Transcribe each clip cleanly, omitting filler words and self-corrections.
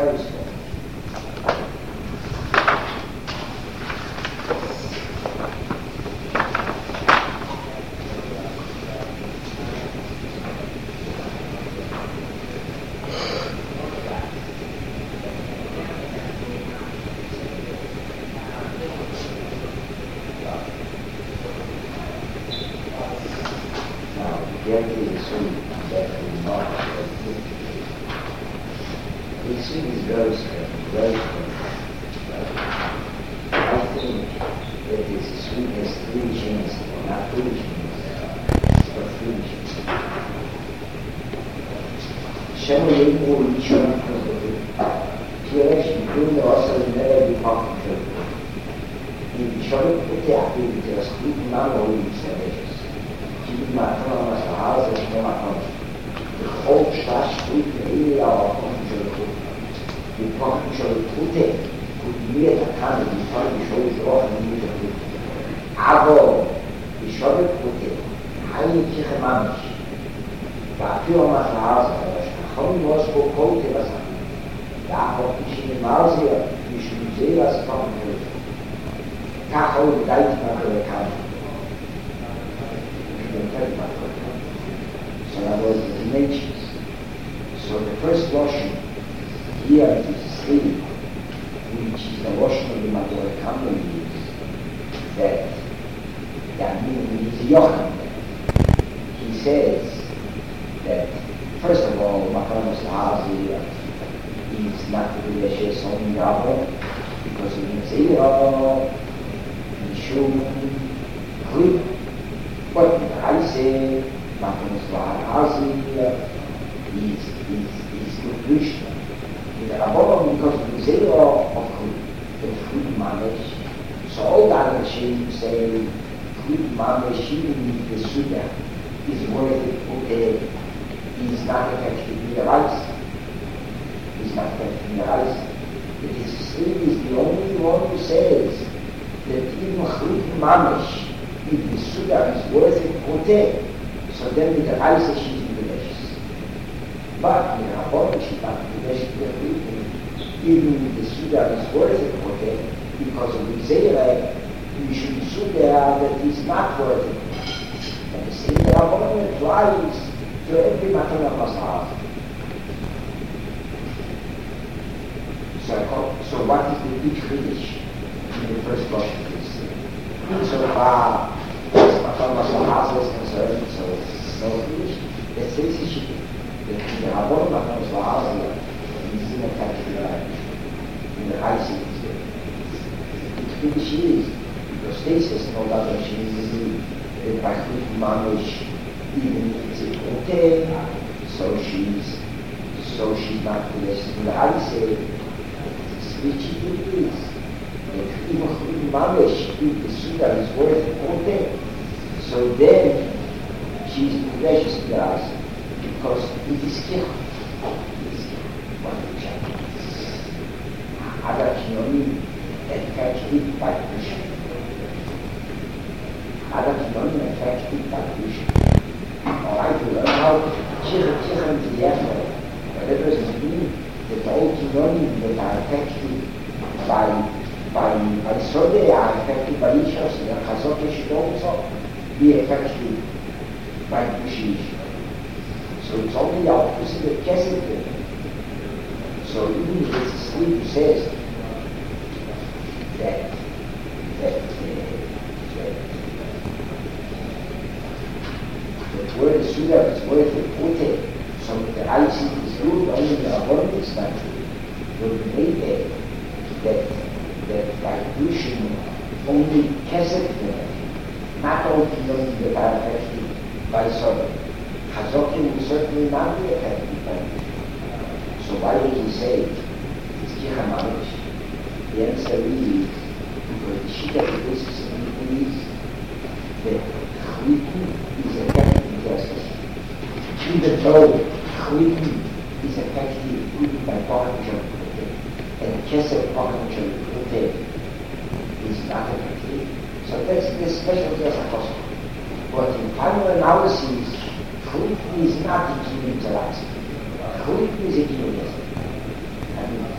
very small.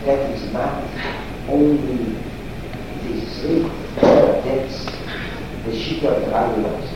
that is not only the sleep, that's the shit of the values.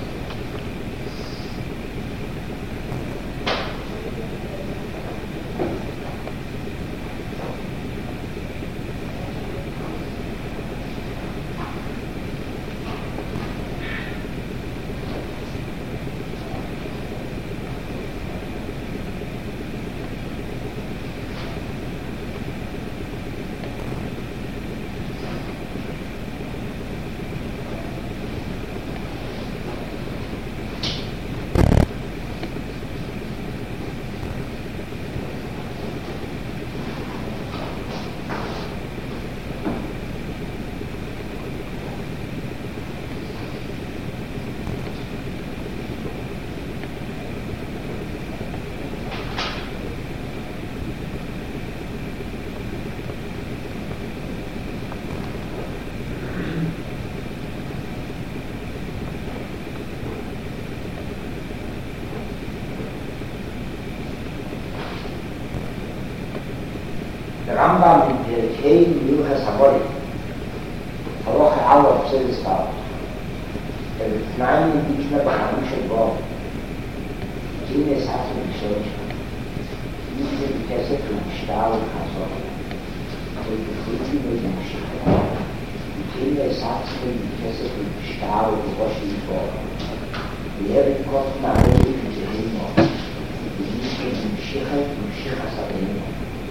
Rambam in Pirkei Milchas Hamorim, Halacha Aleph says as follows: that the Tnaim in Mishnah B'Chaim Shel Bo, Kines Hatzim B'Sholish, Yitze B'Kesef B'Mishtal B'Chazor, B'Chutzi B'Mishtal, Kines Hatzim B'Kesef B'Mishtal B'Rosh Yisrael, V'Yevet Kot Na'arei B'Zehimo, V'Yishke B'Mishichet B'Mishichat Sabeino.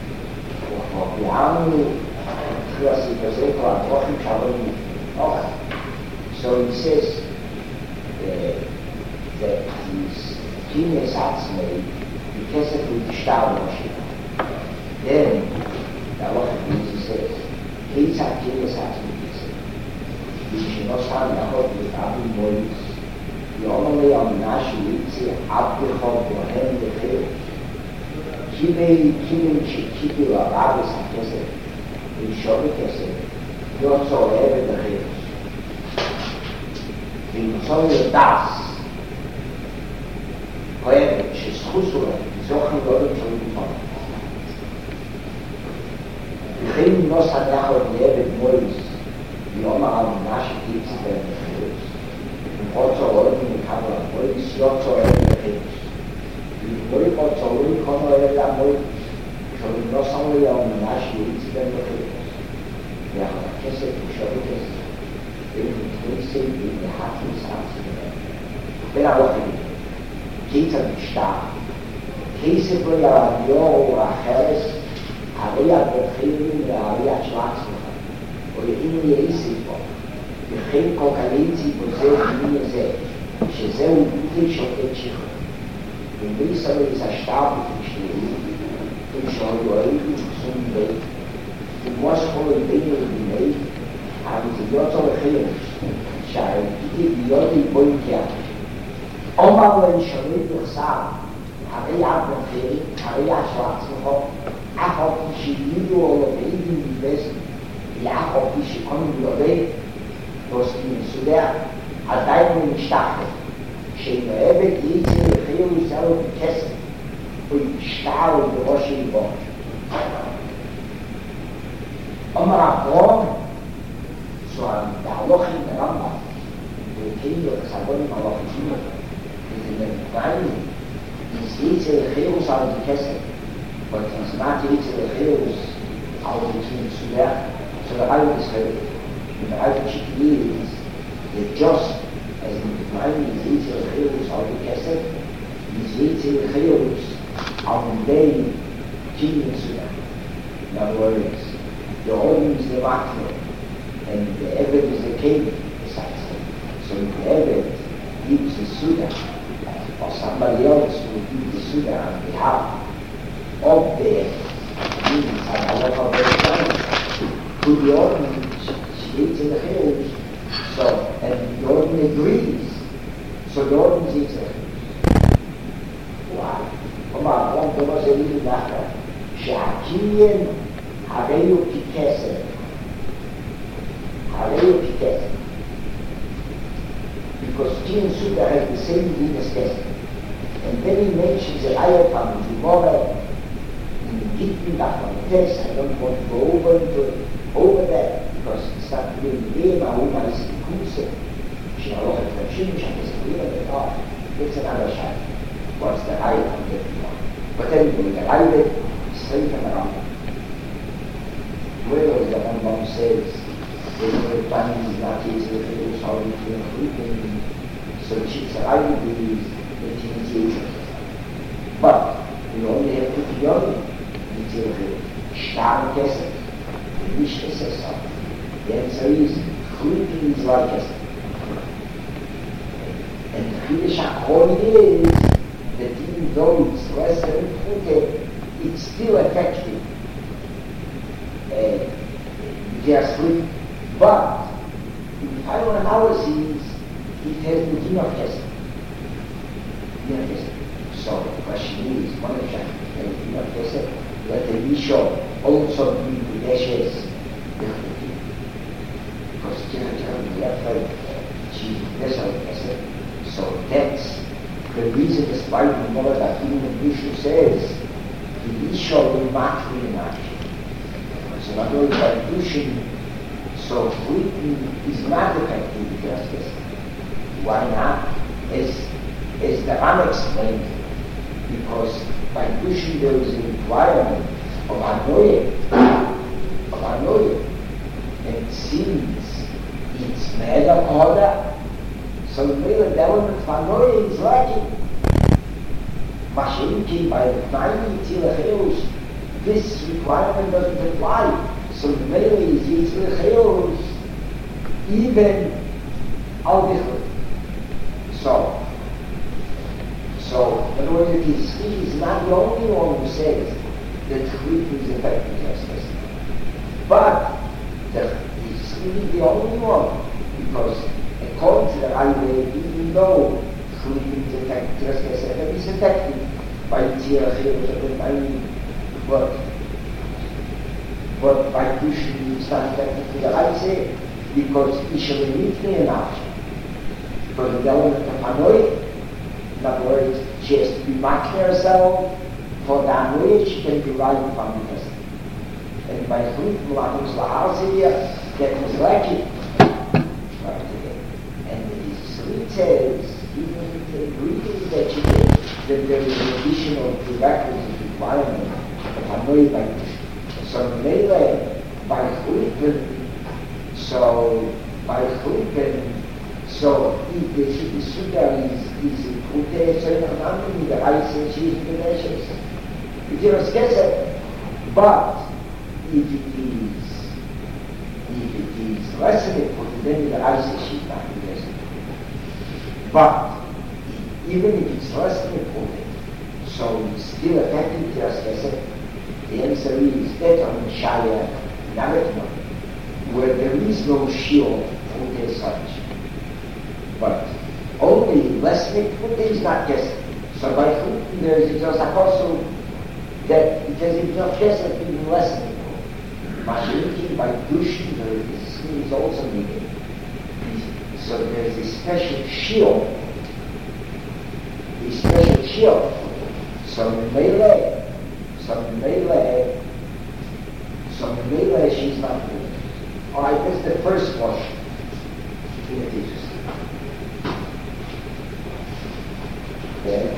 So he says that his genius Atzmei, because of the Shtar worship. Then, he says, he's a genius Atzmei. He should not stand out with Abu Mois. The only on Nashi Yitzi, Abu Chod, Bohem, the Field. Kibei Kibi Rabis HaKesef, Rishovi Kesef, Yotzo Eve Bechirus. V'Yotzo Das, Hoevet, Sheschusu Leh, Zochen Godem Sholifon. V'chein Nos HaNachot Yevet Mois, Yomar Al Nashi Yitzi Ben Bechirus. V'Yotzo Odin Mikabla Mois, Yotzo Eve Bechirus. Noi pozzoli come era noi sono non sono io un nasci di ben che ha che se pusciamo che se di hati sanzi per la che sta che se poi la io a Harris aveva preferito aveva schwarz o in die Risiko che cocalenzi posee di se ci sei un ufficio che ci in Brisa is a Stab geschrieben, in Schauerei, zum Weg. Die Moschule Dinge in Welt haben sie dort so erklärt, schau, die Jodi Boikia. Oma wenn schon nicht durchsah, habe ich auch befehlt, habe ich auch schwarz gehabt, auch auf die Schilio oder Wegen im Westen, ja auf die Schikonen Lore, was in Suder, als Deinen in Stachel. She'noevet Yitzi L'Chiyuv Yisrael B'Kesef U'Yishtar U'B'Rosh Yibor Omar Avrom, so der Halacha in der Rambam, der Milchas Hamorim Halacha Gimel, in der Tnaim, ist Yitzi L'Chiyuv Yisrael B'Kesef, but it's not Yitzi L'Chiyuv Yisrael Suder, so the Alte Schrift, in der Alte Schrift is the just as in the Tnaim is Yitzi L'Chiyuv Yisrael B'Kesef, is Yitzi L'Chiyuv Yisrael B'Kesef, Suder. In other words, the Olim is the Makro, and the Eved is the king besides him. So if the Eved gives the Suda, or somebody else will give the Suda on behalf of the means and Allah of the son, to the Olim, she gives in the hills, so, and the Olim agrees, so the Olim is it. Why? Come on, don't give us a little matter. שהקניין הרי הוא ככסף. Because King Suda has the same meaning as kesef. And then he mentions the Ayah from the Gemara in hit me back on the test. I don't want to go over there, because it's not really there, my own eyes in Kunze. She had a lot of machines, she has a little bit off. It's another shot. What's the eye on the one? But then we arrived straight and around. Where was the one says, they were planning not easily to do how we feel sleeping. So she's arrived with the teenagers. But we only have to be young until the Stahlkessel, the Wischkessel. The answer is, sleeping is like us. And the Finnish according is that even though it's less than important, it's still effective. They are asleep. But in final analysis, it has the Dinokessel. So the question is, one of the Dinokessel, let the Bishop also be the ashes. Because so that's the reason despite the more that even the Bishop says the Bishop will not be in action. So not only by pushing, so sleeping is not effective in justice. Why not? As the Ram explained, because by pushing there is a requirement of annoying, and since it's made of order, so the real element of annoying is lacking. Mashinki by the time it's this requirement doesn't apply. So the male is Yitzchak even Al-Bichl. So in other words, he is not the only one who says that Chrit is effective justice. But he is the only one, because according to the Ayurveda, even though Chrit is effective justice, it is effective by Yitzchak, but by pushing it's not effective to the Ayse, because he shall meet me enough. Because the element of Hanoi, in other words, she has to be matching herself for the Hanoi she can derive from the person. And by Chrit, Mulatus Lahazir, that was lacking. And the Chrit says, even the reading that she did, that there is an additional prerequisite requirement of Hanoi by pushing. So Mele by Chripen, so if the Suda is in Kute, so in Anand, the Ice and she is in the nations. It is Kesset. But if it is less than important, then the Ice and she is not in the nations. But even if it's less than important, so it's still effective to us Kesset. The answer is that on the Shaya Navetman, where there is no shield for the such. But only less than Pute is not Kesset. So by Pute there is just a also that it has not Kesset even less than Pute. Mashinki by Dushin there is also needed. So there is a special shield. So Mele, she's not good. Alright, that's the first portion in the teachers. Okay.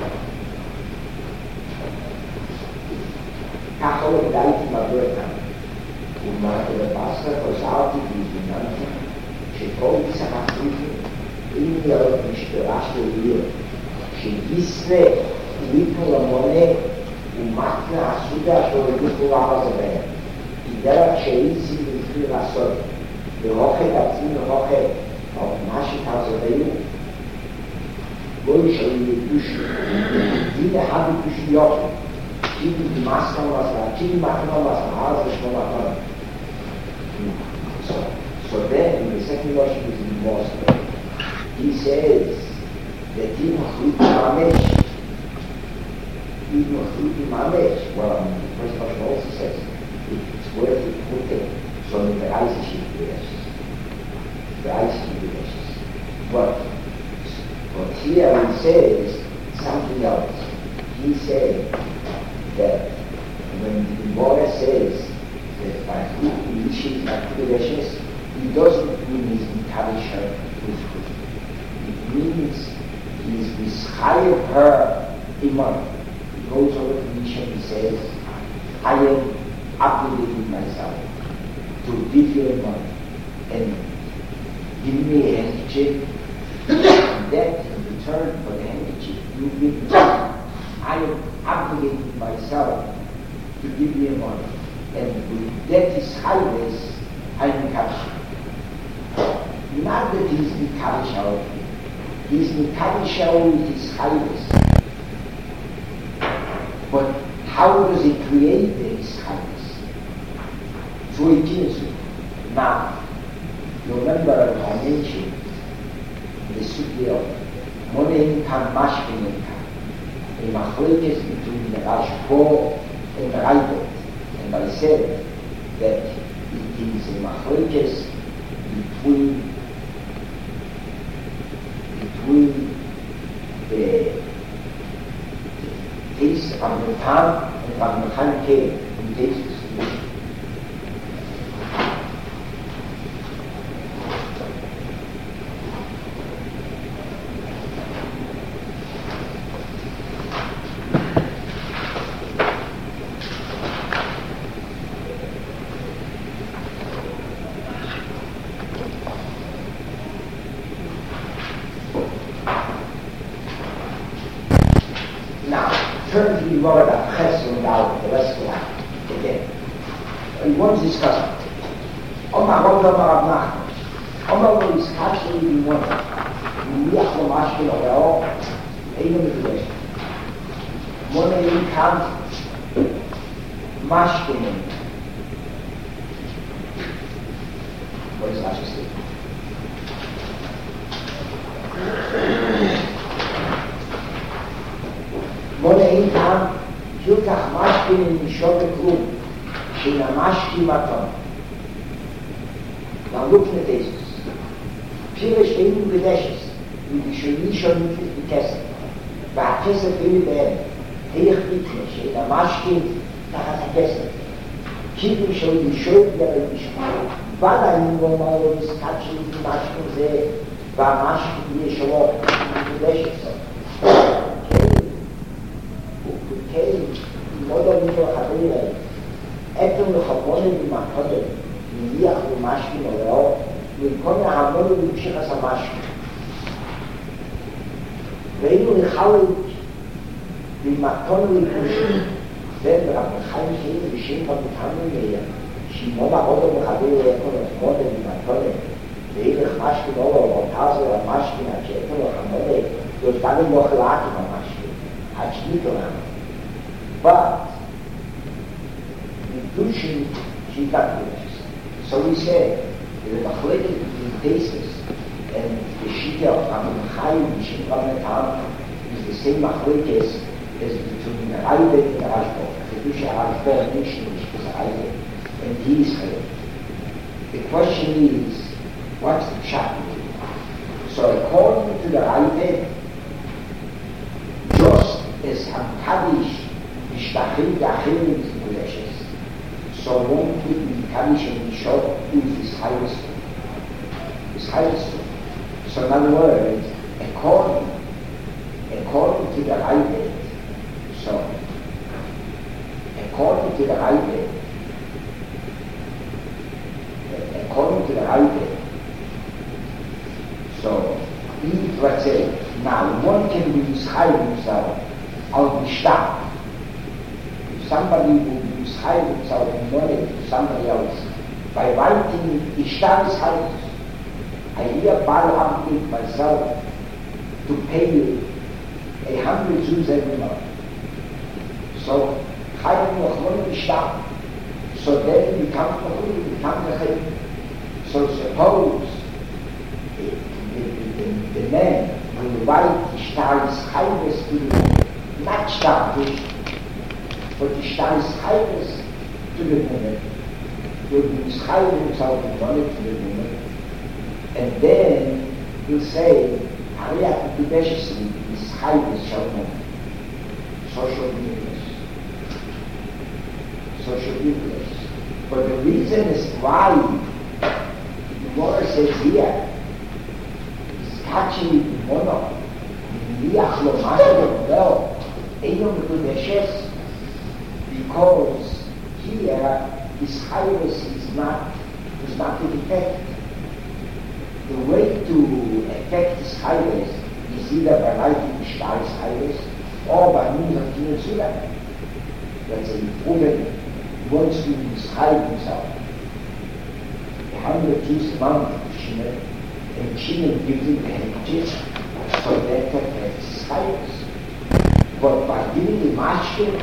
Kachol Daiti Maburka. Umar Basta Kosauti Vizinanta. Shekol Sakatuki. India Mishterashto. She Gisne, Lipo Lamone. ומתנה הסודה שהולכו לעזבן. כי דרך שאיזי לפני לעשות, ברוחת עצמי ורוחת, אבל מה שתעזבנו, לא ישאלי לקדושי. דין אחד לקדושי יופי. קידי במסקן לעשה, קידי מתנה לעשה, זה שמונה פעם. So then, in the second verse is in Moscow, he says that in Mamesh, even Chruti Mamesh, well, the first verse also says, it's worth it to put it, so in the Reise sheet the Reise sheet but here he says something else. He said that when the Gemara says that by who he initiates activations, he doesn't mean he's Mikalisha with food. It means he's Mishayel her iman. He goes over to Misha and he says, I am obligating myself to give you a money and give me a handkerchief, and that in return for the handkerchief you give me. I am obligating myself to give you a money, and with that is highways, I am Mikalisha. Not that he's Mikalisha of me. He's Mikalisha with his highways. But how does he create these highways? Through a kinesu. Now, you remember I mentioned the sugya of Monein Kan Mashkin a machlekes between the Rashko and the Raibot. And I said that it is a machlekes between the taste of the time and of the time came in taste. Turn to the Gemara that Ches and out the rest of that again. We want to discuss it. Omar Rav Nachman. Omar Rav is actually the one. Miach lo mashkin oreo. Eino medresh. Mona in kant mashkin. What does Rashi say? Mona in kant hilkach mashkin in Mishore Klum. Shina mashkin maton. Now look at this. Pirish Einu Gedeshes, with the Shonishon mit the Kesef. והכסף אין בהם, איך נקנה, שאין המשקים תחת הכסף. כיוון שהוא ישוב ירד משמע, ודאי נאמר לו משחק של משקים זה, והמשקים יהיה שלו, מקודש אצלו. וכן, מאוד עמיד לחברים האלה, אתם לחבונים במחודם, נניח למשקים עולו, ולכל מהמון ולמשיך עשה משקים. והיינו לחלק במתון ולפושים, ורב חיים חיים ושם במתנו מיה, שמעון הרודו מחבר לאכול את מודה במתון, ואילך משכין אולו, ואותזו המשכין עד שאתו לחמודה, יוצבנו מוח לאקים המשכין, עד שניתו לנו. But, the Dushin, she got this. So we said, the Machleket between Tesis and the Shita of Amun Chaim, the Shita of Amun is the same machlekes as between the Raibet and the Rashbo. The Dusha Rashbo mentioned which is Raibet, and he is Chaim. The question is, what's the pshat? So according to the Raibet, just as Hamkadish Mishtachim Yachim is Kuleshes, so won't we be Kadish and Mishot with his highest food? His highest food. So in other words, according to the Raibet, so according to the Raibet, so if let's say now one can be mischieved himself on the shop. If somebody will mischieve himself in money to somebody else by writing Ishtar's house, I hereby obligate myself to pay you 100 Jews every month. So, Chaim Nochmon Ishtar. So then you become Nochmon, you become Nechim. So suppose the man will write Ishtar's Chayves to the woman, not Ishtar's, but Ishtar's Chayves to the woman, will be Chayv himself in money to the woman, and then he'll say, Ariat Kudeshesli is Chayves Shalom. So shall be this. social influence. But the reason is why the Gemara says here is catching mono, liach lo mashal lo, eino mekudeshes, because here his highness is not to defect. The way to affect his highness is either by writing the Shtar's highness or by means of Kinezula. Let's say if woman wants to describe himself, 100 Jews amount of Shimon, and Shimon gives him the handkerchief, so that affects his highness. But by giving him mashkin,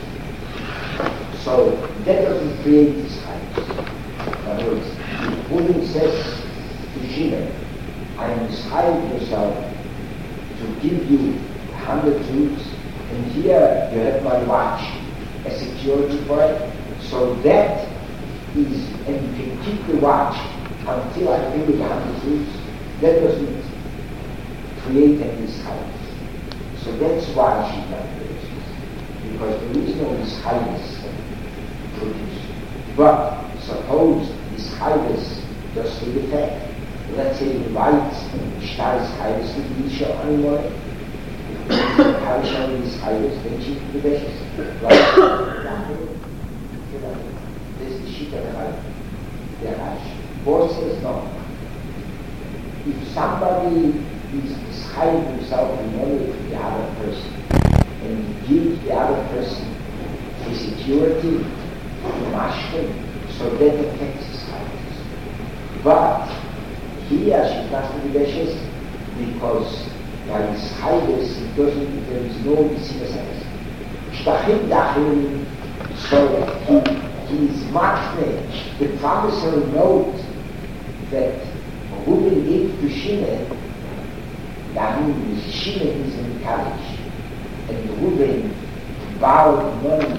so that doesn't create his highness. In other words, if woman says to Shimon, I am describing yourself to give you 100 Jews, and here you have my watch as security for it, so that is, and you can keep the watch until I pay the 100 Jews, that doesn't create any highness. So that's why she's not religious, because there is no highness produced. But suppose this highness does take effect. Let's say he writes Shtar's highness to the Isha anymore. How shall this highness then she the best? Right? This is the sheet of the Rash. The Rash. Both says no. If somebody is describing himself in order to the other person, and gives the other person the security, the mashkin, so that affects his highness. But here she doesn't be vicious because by his highness there is no disease. Shtachim dachim, so he is makne, the promissory note that Reuben gave to Shimon, Shimon is in college, and Reuben borrowed money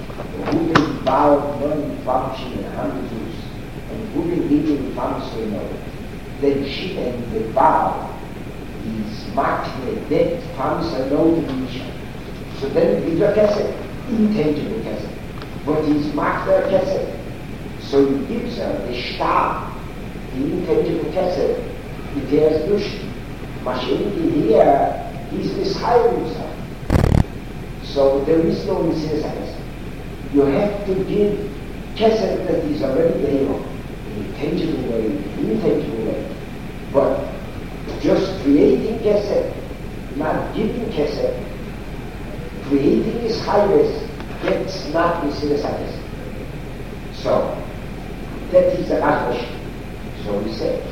from Shimon, 100 Jews, and Reuben gave him the promissory note. Then Shimon, the vow, is makne, that promissory note to Isha. So then it gives a kesed, intangible kesed. But he's makne kesed. So he gives her the shtar, the intangible kesed, the tears dush. Mashiach here, he's describing himself. So there is no mitzvah. You have to give kesed that is already there, in a tangible way, in a intangible way. But just creating kesed, not giving kesed, creating his highness, that's not mitzvah. So that is the Rash. So we say.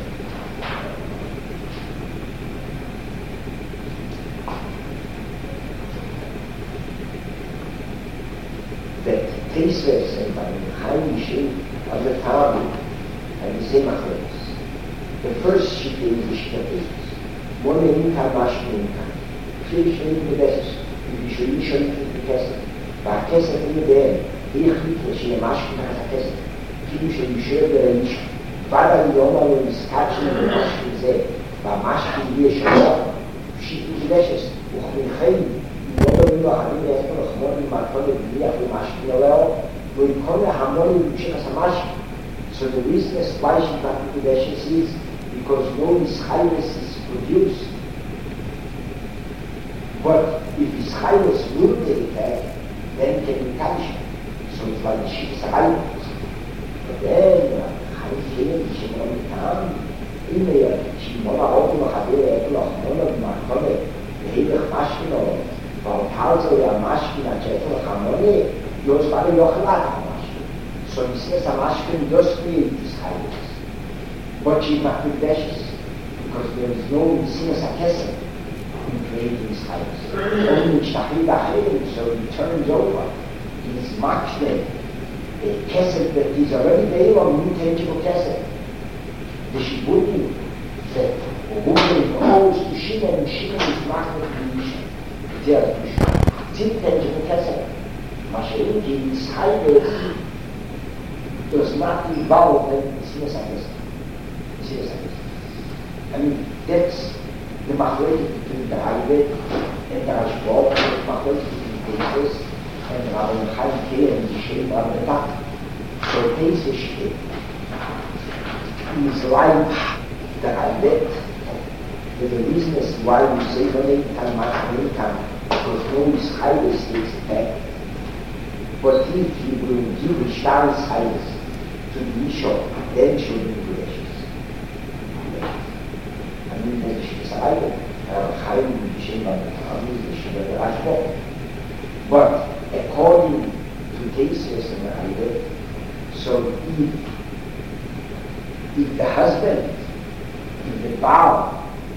That Tisves and Chaim Yishin of the Talmud and the same machlokes. The first sheet is the Shkatis. One Inka Mashkinka. Three Shkatis the best. If you should the Kesef. But Kesef in there, Irchit, she a Mashkin has a Kesef. If you should the Rish. Father Yoma is catching the Mashkin there. But Mashkin here should have. Sheet the best. Uchmin לא חייבים לעשות לחמור ממעטות לבניח ומשקיע לו וכל ההמון ימשך המשקיע. So the reason why she got into the is because no highness is produced. But if his highness will take effect, then can be touched. So it's like she's highness. But then, Chaim she won't come. In there, she won't open the Chabir, לחמור ממעטות להידך משקיע והפעלתו המשכין הצ'פר החמוני, יוזמן יוחלט המשכין. So he says המשכין does create this highness. But she's not rebellious, because there is no sinus akesem in creating this highness. Only shtachid achim, so he turns over. He's makne, a kesem that is already there on intangible kesem. The shibudim, that a woman goes to Shimon, and Shimon is makne to the Isha. There is intangible kesef. Mashiach's highness does not involve the sinus akesem. I mean, that's the machlokes between the Ravid and the Rashbov, the machlokes between the cases, and Rabbi Chaim K and the geschrieben an der Tag. So diese steht. Is like that I bet the reason is why we say money can match income, because no is highest takes effect. But if you will give a star's highest to the bishop, then should be gracious. I mean, that is either highly bishop and the bishop. But according to cases and idea, so if the husband, if the Baal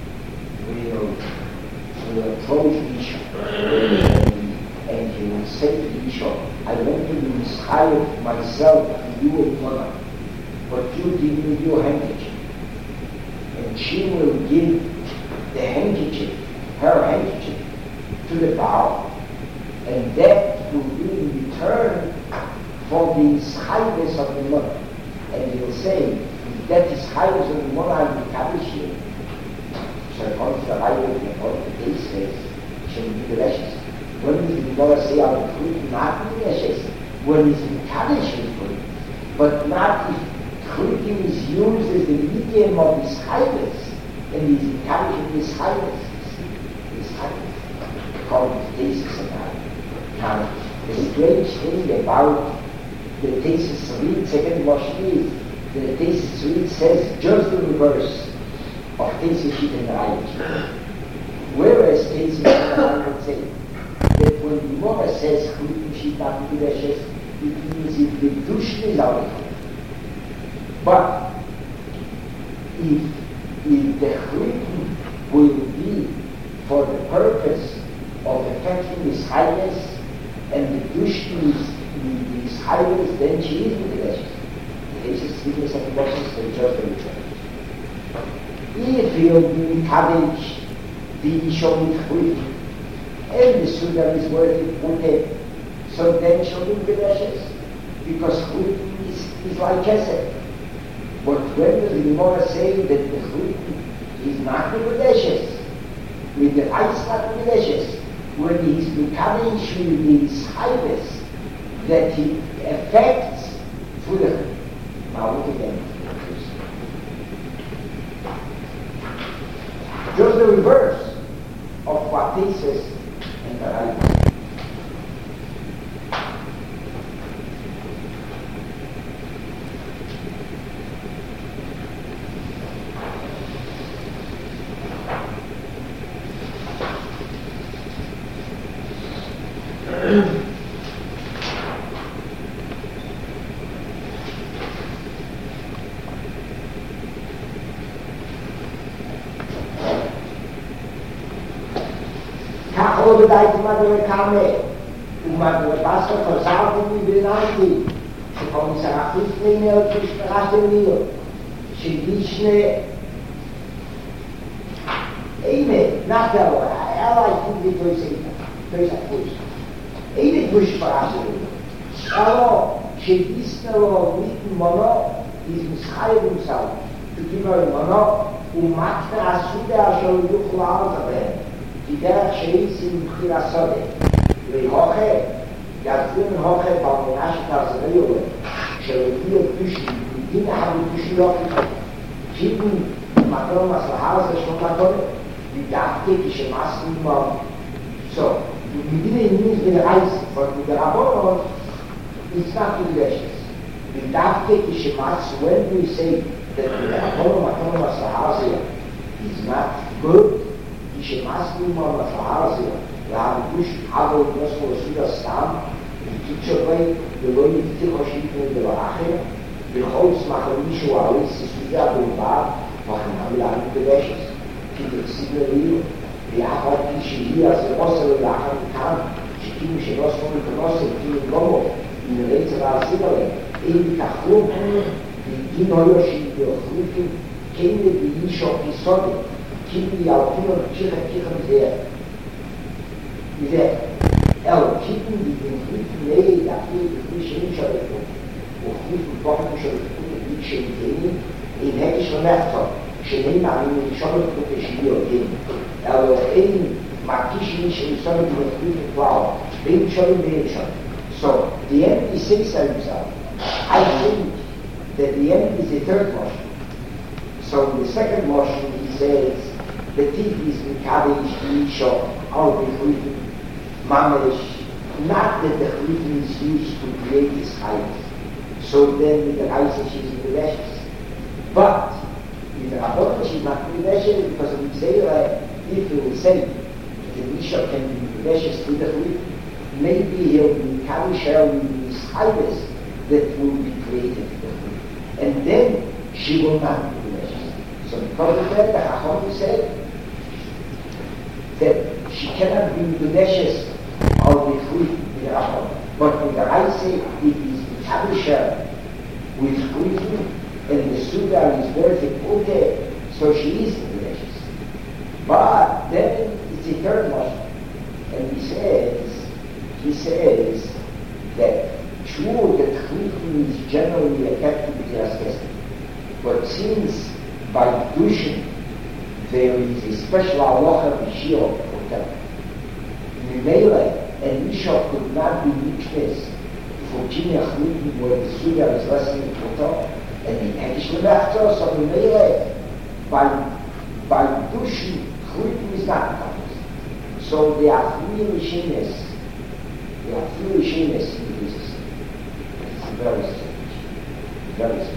will approach Bishop and he will say to Bishop, I want to be mishired myself to you a mother, but you give me your handkerchief. And she will give the handkerchief, her handkerchief, to the Baal, and that will be in return for the mishiredness of the mother. And he will say, that is higher than the one I will establish here. So according to the Bible, according to the says, shall be the lashes. When is the Gemara say, I will fruit not in the lashes? When is the Kaddish with fruit? But not if fruiting is used as the medium of this highness, and is the Kaddish of this highness. This highness. According to the thesis of that. Now, the strange thing about the thesis read, second verse is, the thesis read says just the reverse of thesis sheet and right. Whereas thesis sheet and would say that when the Gemara says Chutim sheet not to it means if the Dushin is out of it. But if the Chutim will be for the purpose of affecting his highness and the Dushin is his highness, then she is with the Reshes. Thesis speakers and questions they just return. If you will be encouraged, the issue with Chutim, and the Suda is worthy Putem, so then shall be the Reshes, because Chutim is like Kesed. But when does the Gemara say that the Chutim is not the Reshes, with the ice not the Reshes, when he is encouraged with his highness, that he affects through the now look again. Just the reverse of what thesis and the right. Bedeutet Madre Kame, Madre Pastor versagt in die Benanti, sie kommen sich nach Hilfslinie und sie sprachen mir, sie wissen, eine, nach der Woche, weiß nicht, wie durch das Fuß. Eine durchsprachen mir. Aber sie wissen, mit Mono, diesem Schreibungsau, zu geben Mono, macht das wieder schon durchlaufen werden. Die דרך שהיא מבחיר הסודה. והוכה, יצאים הוכה במדינה שתעזרי עולה, שלפי הקדושי, מדין הקדושי לא כתוב. שידן מקום הסלחה הזה שלום מתונה, ודאפתי כשמאסים בו. So, מדין איניס ולרייס, ודרבונות, it's not delicious. ודאפתי כשמאסים, when we say that ודרבונות מקום הסלחה הזה is not good, כשמאסים על הסלחה הזה, והקדוש עבור נוספו לסודה סתם, ותיצ'ווי ולא יפתיח השיטו לברכם, וכל צמח למישהו הרי סיסודה בולבר, וכנם להגיד בלשס, כי תקסיד לריר, ויחד כשהיא אז עושה ללחם כאן, שכאילו שנוספו לקנוסם, כאילו גומו, אם רצה להסיב עליהם, אין תחלום, ואין הולו שידוחלוקים, כן לבישו פיסודים, Kippen die auch immer Kirchen sehr. Diese Kippen, die den Frieden Nähe, dafür die frische Hinschaltung, und Frieden Wochenschaltung, die frische Ideen, in hätte ich schon merkt, schon immer an die Schaltung Schmier gehen. Aber ein Makisch nicht in Sonne, die mit Frieden Blau, bin schon im Leben schon. So the end he says to himself, I think that the end is the third motion. So in the second motion he says, the thief is Mikadish, Misha, our Bechuyim, Mamesh, not that the Chuyim is used to create this height. So then the Raisa she's in the Veshes. But in the Rabbanah she's not in the Veshes because we say that if we will say that the Misha can be in the Veshes to the Chuyim, maybe he'll be Mikadish with these heights that will be created to the Chuyim. And then she will not be in the Veshes. So because of that, the Chacham said that she cannot be Medudeshes or be free with the Rachel. But with the Raisa, it is Mikadisha with Chuyim, and the Suda is worth it okay, so she is Medudeshes. But then it's the third motion, and he says that true that Chuyim is generally affected with Raskestik, but since by Dushin there is a special halacha b'shir for them. Mimele and Misha could not be mikvahs for Jimmy Chuyim where the Suda is listening to talk, and the Hedish Lemachtor, so Mimele by Dushin Chuyim is not covered. So there are three Rishinas. There are three Rishinas in this. It's very strange. Very strange.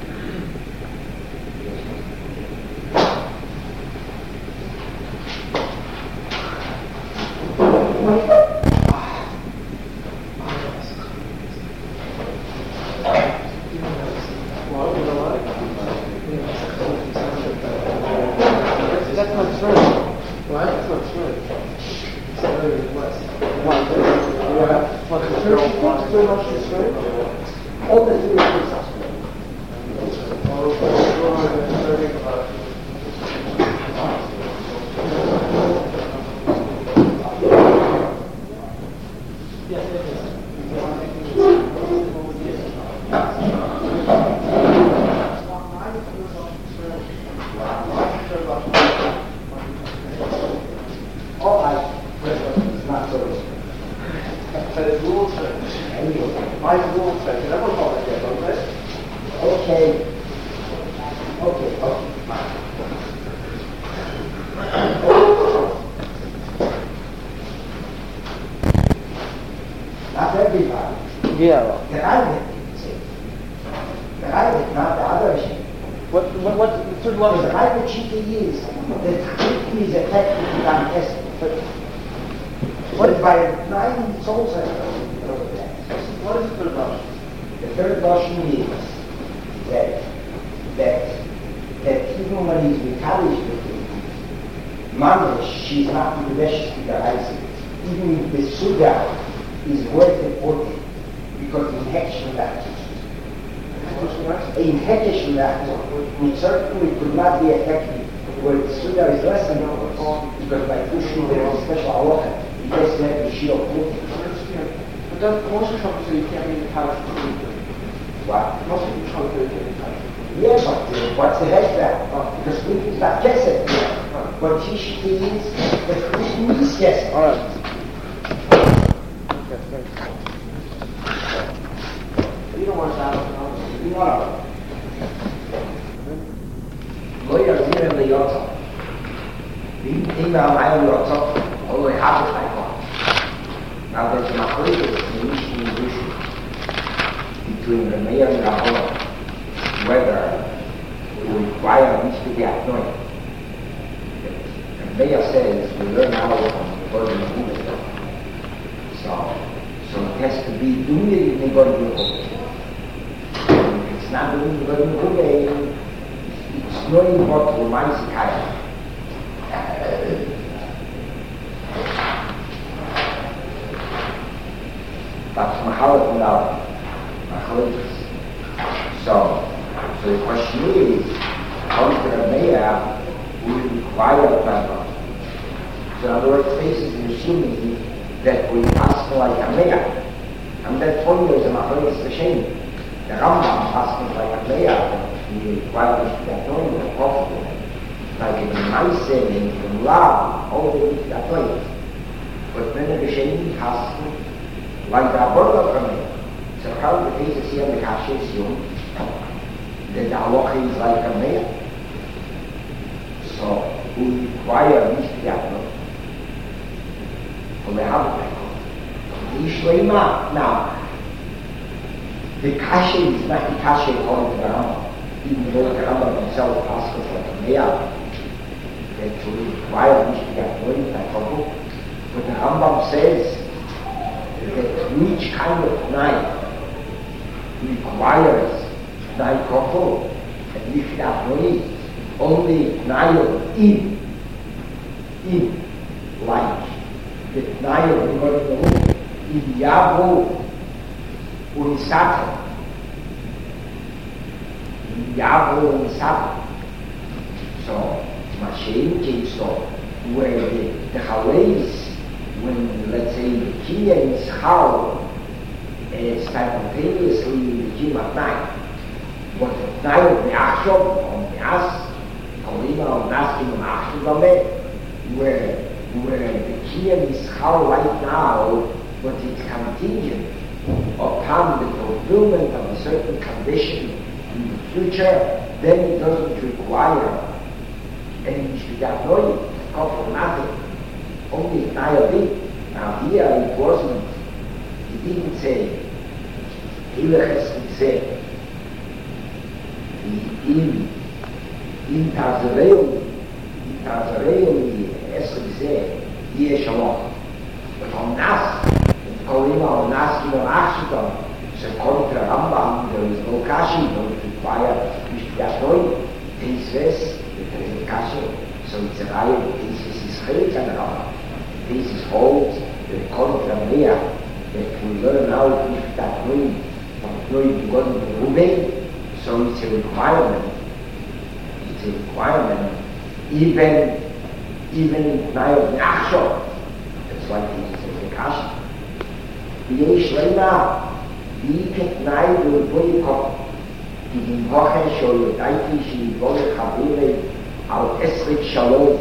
That's not true. What? That's not true. It's very less. What? For the church, it's very much the true. All the three are true. Not everybody. Yeah. The Rabbit can say. The Rabbit, not the other machine. What the third one is The that? Rabbit Shita is that Chayim is affected with an essence. But by 9 it's also What is the third one? the third version is that even when he's with college with Mamish, she's not in the best to the Raisa. Even if the Suda is worth it for it, because in Hekesh in Hekesh we certainly could not be effective where the Suda is less than ours, because by pushing there is a special halacha, it has to have the shield of it. But then most of the so you can't be in the palace for What? most of the trouble you can't be in the palace. Yes, but what's the heck that? Because we is not kesef. But Tishiti is that we is kesef. Alright. Okay, thanks. You don't want to have No. Lo yachzir liyotza. Im ha'mayim yotza, although he has it like one. Now there's an approach in between the mayor and Rabbanah, whether we require each to be anointed. And Mayor says we learn how from the burden of Buddha. So it has to be doing it in the burden of Buddha. It's not doing the burden of Buddha, it's knowing what reminds the kind. That's Mahalat now. So the question is, how is the mayor who require a member? So in other words, basically assuming that we ask like a mayor, and that formula is a Mahalat Hashem. The Rambam asking like a mayor, we require us to get known or possible. Like in the Maisen and in Law, all the way to that place. But then the Hashem asking like the Abba from it. So how the case is here, the Kashi is young, the Halacha is like a male. So we require nicht die Abba. Und wir haben die Shlema. Now, the Kashi is not the Kashi according to the Rambam. Even though the Rambam himself asks us like a male, that to require nicht die Abba, but the Rambam says that which kind of knife requires knife kofo, and if that way, only knife in, like the knife in Yavo und Satan. In Yavo und Satan. So, Mashiach came so, where the Hawais, when, let's say, the key is how simultaneously the gym at night. But at night of the Achshov, on the As, Kolima, on Naskim, on Achshov, where the key is how right now, but it's contingent upon the fulfillment of a certain condition in the future, then it doesn't require any Mishpigat for nothing. Only Nayavit. Now here it wasn't, he didn't say, Hilach said, in Tazareu, Esri said, Yeh Shalom. But on Nas, Kolima on Nas, Kino Achshidon, so according to Rambam, there is no Kashi, don't require Mishpiatoi, Teis Ves, there is a Kashi, so it's a Raya, Teis is Chelik and Rambam. This is called the Kontra-Mea, that we learn now if that way from going to God to Ruben, so it's a requirement. It's a requirement, even in Nayot Nachshot. That's why this is a Kashi. Yesh Leina, Yiket Nay Boyko, in Wochen Shol Daitish in Woche Chabere, al Esrik Shalom.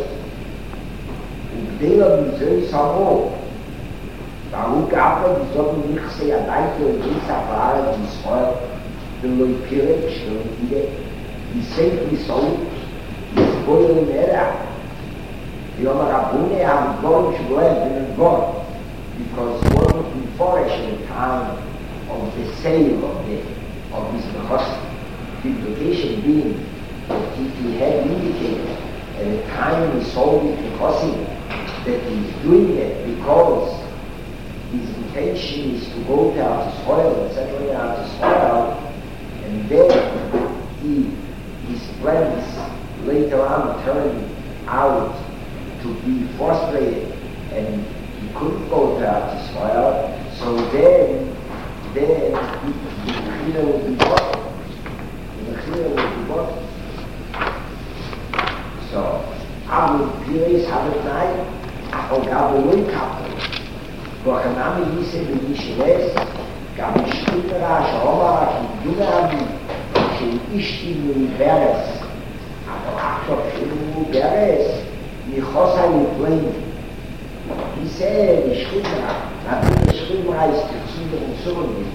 Dela Mizei Savo, Baruch Abba, die Sonnen nicht sehr leicht und nicht erfahren, die Israel, the Loipirich, the safely sold, the spoiling era. The Omer Rabune have gone to go and gone, because it wasn't before the time of the sale of this Nechos. The implication being that if he had indicated at the time he sold it to Chosim, that he's doing it because his intention is to go to Artis etc. Artis, and then his plans later on turned out to be frustrated, and he couldn't go to Artis, so then the Mechila will be bought. The Mechila will be bought. So, I would place have it night. או גב אלוהי קפל, והחנמי ייסה בישלס, גם משתיתרה שאומר, כדונה בי, שאישתי מברס, אבל עכשיו שהוא ברס, מחוסה לפלאים. He said, Shchimra, Rabbi Shchimra is considered in Surin,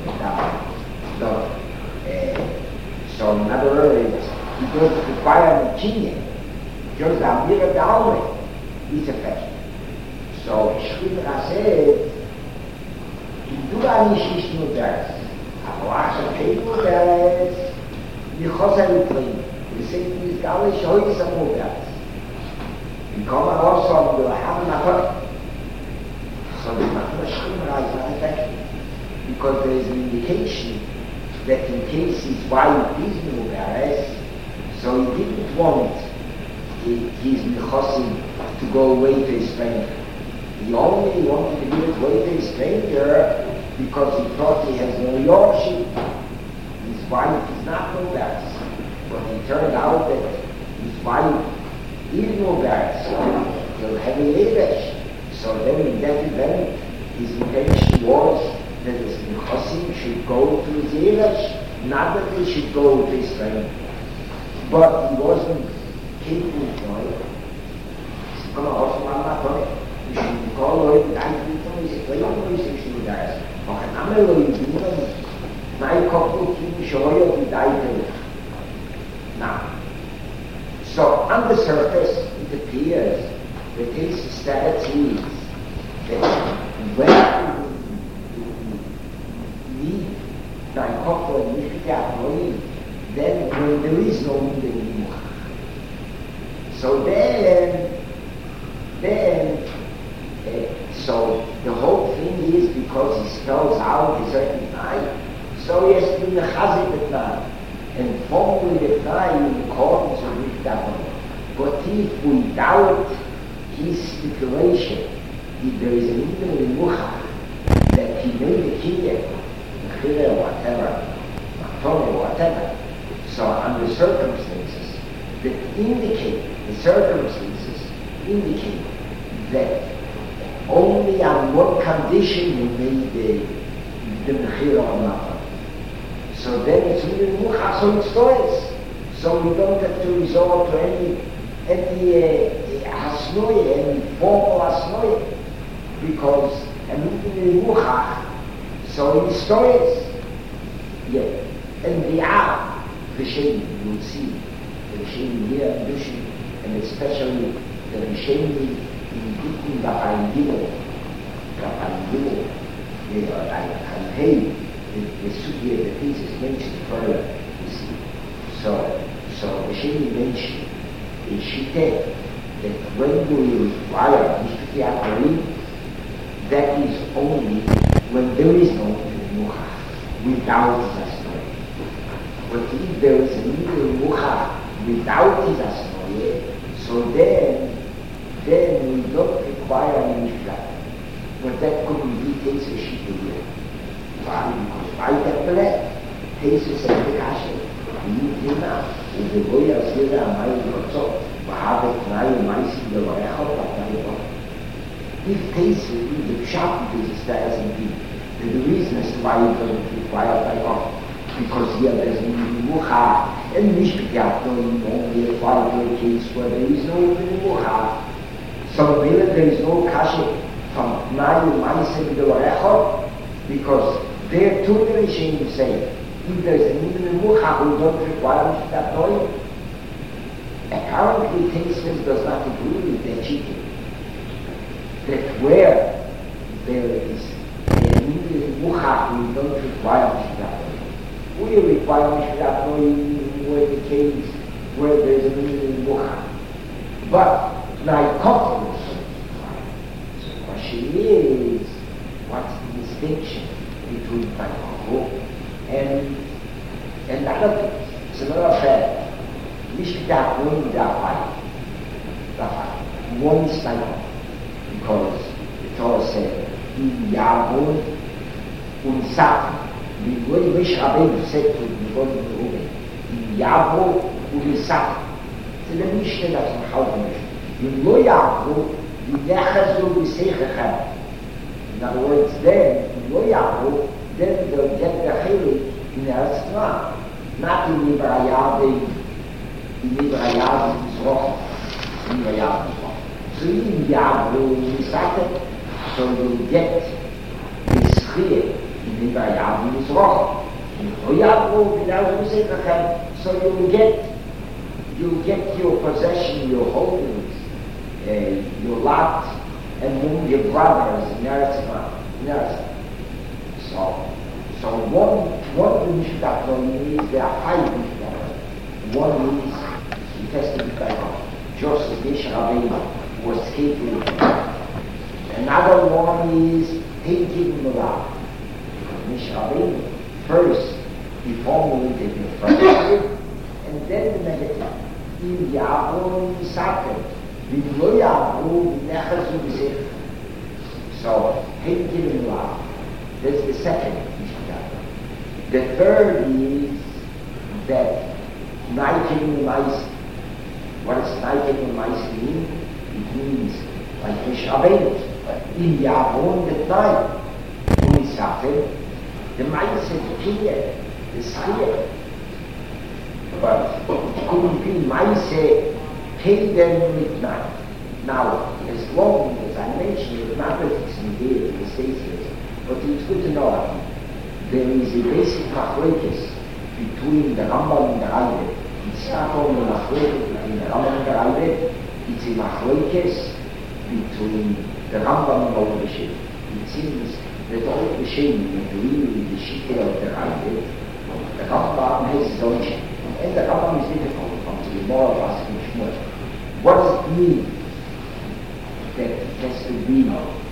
so in other words, he doesn't require an opinion, just the Amir Daweh is a fact. So Shchimra said, do I nicht nur das, aber auch kein nur das, מחוסה לפלאים. We say it is Galish, heute ist nur das. We come also to have an so the Shchimra is not effective, because there is an indication that in case his wife is Mubarak, so he didn't want his Nechosim to go away to a stranger. He only wanted to give it away to a stranger because he thought he has no Yorship. His wife is not Mubarak. But it turned out that his wife is Mubarak, so he'll have a Yedesh. So then in that event, his intention was that his Nechosim should go to his Yedesh, not that he should go to his stranger. But he wasn't capable of it. He's going to also not on it. You should call it, I think it's a plain reason to do that. Now, so on the surface, it appears that his status is that when you need Naikoko and Mishkita, then when there is no need anymore. So so the whole thing is because he spells out a certain night, so he has to be mechazik at night, and formally at night in accordance with that one. But if without his stipulation, if there is an even in Mucha that he made a kiyah, whatever, whatever, so under circumstances that indicate, that only on one condition you made the mechira or not. So then it's really mucha, so it's toys. So we don't have to resort to any hasnoye, any formal hasnoye, because and even mucha, so it's toys. Yeah, and the shame you'll see, the shame here in Dushin, and especially the shame in Gittin Rafael Gimel, I hate the Sugya, the thesis mentioned further, you see. So the shame mentioned in Shiteh, that when you require Mishpiti Akarim, that is only when there is no Mucha, without Zasnoye. But if there is a little Mucha without his Asnoye, so then we don't require any Mishpiti. But that couldn't be takes a Shiteh here. Why? Because by that breath, takes a Sedekashe. You know, if the boy has here a mind also, Bahabe Knai, Maisi, the Varecha, if takes the sharp is as indeed, the reason is why it doesn't require by God. Because here there's no Mucha, and Mishpiti only apply to a case where there is no Mucha. So there is no Kashe from Knai, Maisi, the Varecha, because there too the Rishonim say, if there is an even Mucha who don't require that noise, apparently Tesis does not agree with that cheating. That where there is an even Mucha who don't require that noise, we require that noise where the case where there is an even Mucha. But Naikot also required. So the question is, what's the distinction between Naikot and other things? It's another affair. Mishpiti one one is Naikot, because the Torah said, in Yavon unsat, the way Mish Rabbeinu said to the God of the Ruben, in Yavon unsat. So the Mishnah doesn't how to Mishnah. In Lo Yavon, the Nechazu B'Seichechem. In other words, then, in Lo Yavon, then they'll get the Chilik in Eretz Canaan, not in Nibrayad, Mizroch, in Nibrayad Mizroch. So in Yavon unsat, so you'll get this Chiyah in Nibrayad Mizroch. In Lo Yavon, without B'Seichechem, so you'll get your possession, your holdings, your lot, and your brothers in Eretz Canaan. So one Mishpati is there are 5 Mishpati. One is the Testament by God, just as Mish Rabbeinu was capable. Another one is taking the law. Mish Rabbeinu first he formulated the first and then the negative. In Yavon Saken, in Lo Yavon Nechazu B'Seichechem. So taking the law. That's the second Mishpati. The third is that Naikin L'Maisi. What does Naikin L'Maisi mean? It means like Mish Rabbeinu. In Yavon the time, Unisafel, the Maisi, the Kiyah, the Schiyah. But it couldn't be Maisi, pay them midnight. Now, as long as I mentioned the mathematics in here, the states, but it's good to know there is a basic machlokes between the Rambam and the Rambam. It's not only machlokes between the Rambam and the Rambam, it's a machlokes between the Rambam and all the Shem. It seems that all the Shem agree with the Shitta of the Rambam. The Rambam has his own Shem. And the Rambam is difficult from the more of us which more. What does it mean that it has to be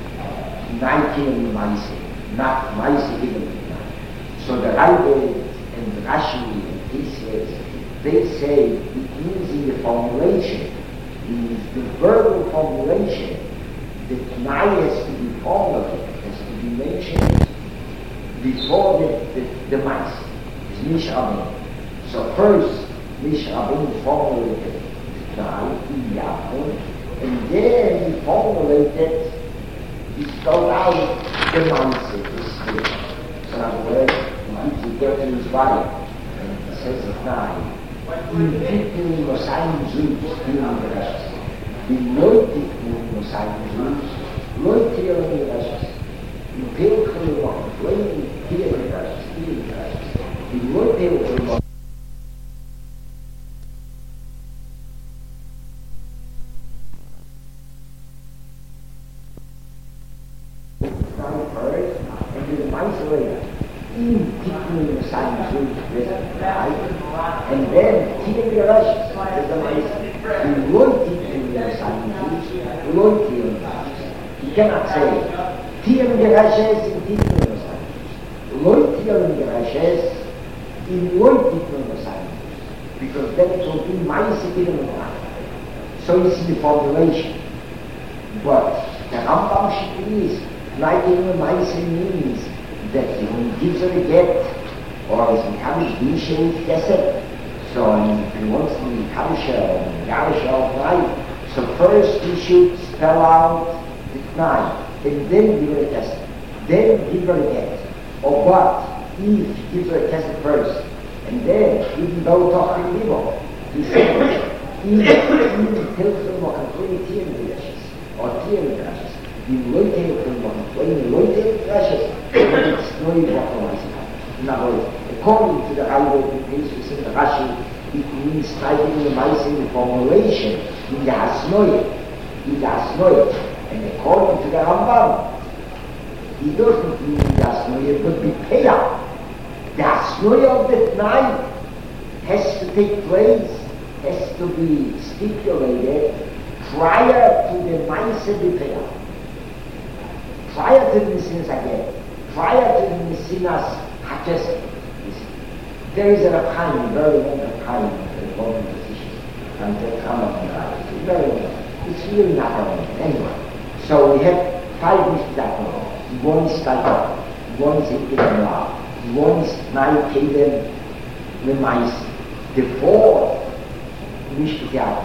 19 Maise, not Maise given? So the Rambam and the Rashi and he says, they say it means in the formulation, in the verbal formulation, the Tnai has to be formulated, has to be mentioned before the Maise. It's Mish Rabbeinu. So first, Mish Rabbeinu formulated the Tnai in Yaakov, and then he formulated, he spelled out the Maise, the spirit. So in other words, he gives the gift to his body, and he says the Tnai. In Tikkun Mosayim Zuz, in the Rashas. In Loi Tikkun Mosayim Zuz, Loi Tikkun the Rashas. In Pilchel Mosayim, Loi Tikkun the Rashas, in the Rashas. In Loi Pilchel Mosayim. First, and do the mice later. In Tikkun Mosayim Zuz, right? And then Tikkun the Rashas, is the mice. In Loi Tikkun Mosayim Zuz, Loi Tikkun the Rashas. You cannot say Tikkun the Rashas in Tikkun Mosayim. Loi Tikkun the Rashas in Loi Tikkun Mosayim. Because then it will be Maise Tikkun Mosayim. So it's the formulation. But the Rambam Shikri is like in the Maise means that when he gives her a get, or is becoming Bisha with Kesed, so if he wants to be Kabisha or Garisha or Tnai, so first he should spell out the Tnai, and then give her a Kesed, then give her a get. Or what if he gives her a Kesed first, and then, even though talking Libo, he says, even tells him what can play Tier in the Ashes, or Tier in the Ashes. In Loi Tikkun the Rashas, it's no important. In other words, according to the Rambam, in the Rashi, it means striking the mice in the formulation, in the Hasnoye. And according to the Rambam, it doesn't mean the Hasnoye, but the payout. The Hasnoye of the Tnai has to take place, has to be stipulated prior to the mice the payout. Prior to the Messinas again, prior to the Messinas Haches, there is a Rabchaim, very long Rabchaim, very long position, and they come up in the it's very long. It's really not our own. Anyway, so we have 5 Mishpat. One is Taita, one is Ikidam La, one is Nai Kedem Lemais. The 4th Mishpat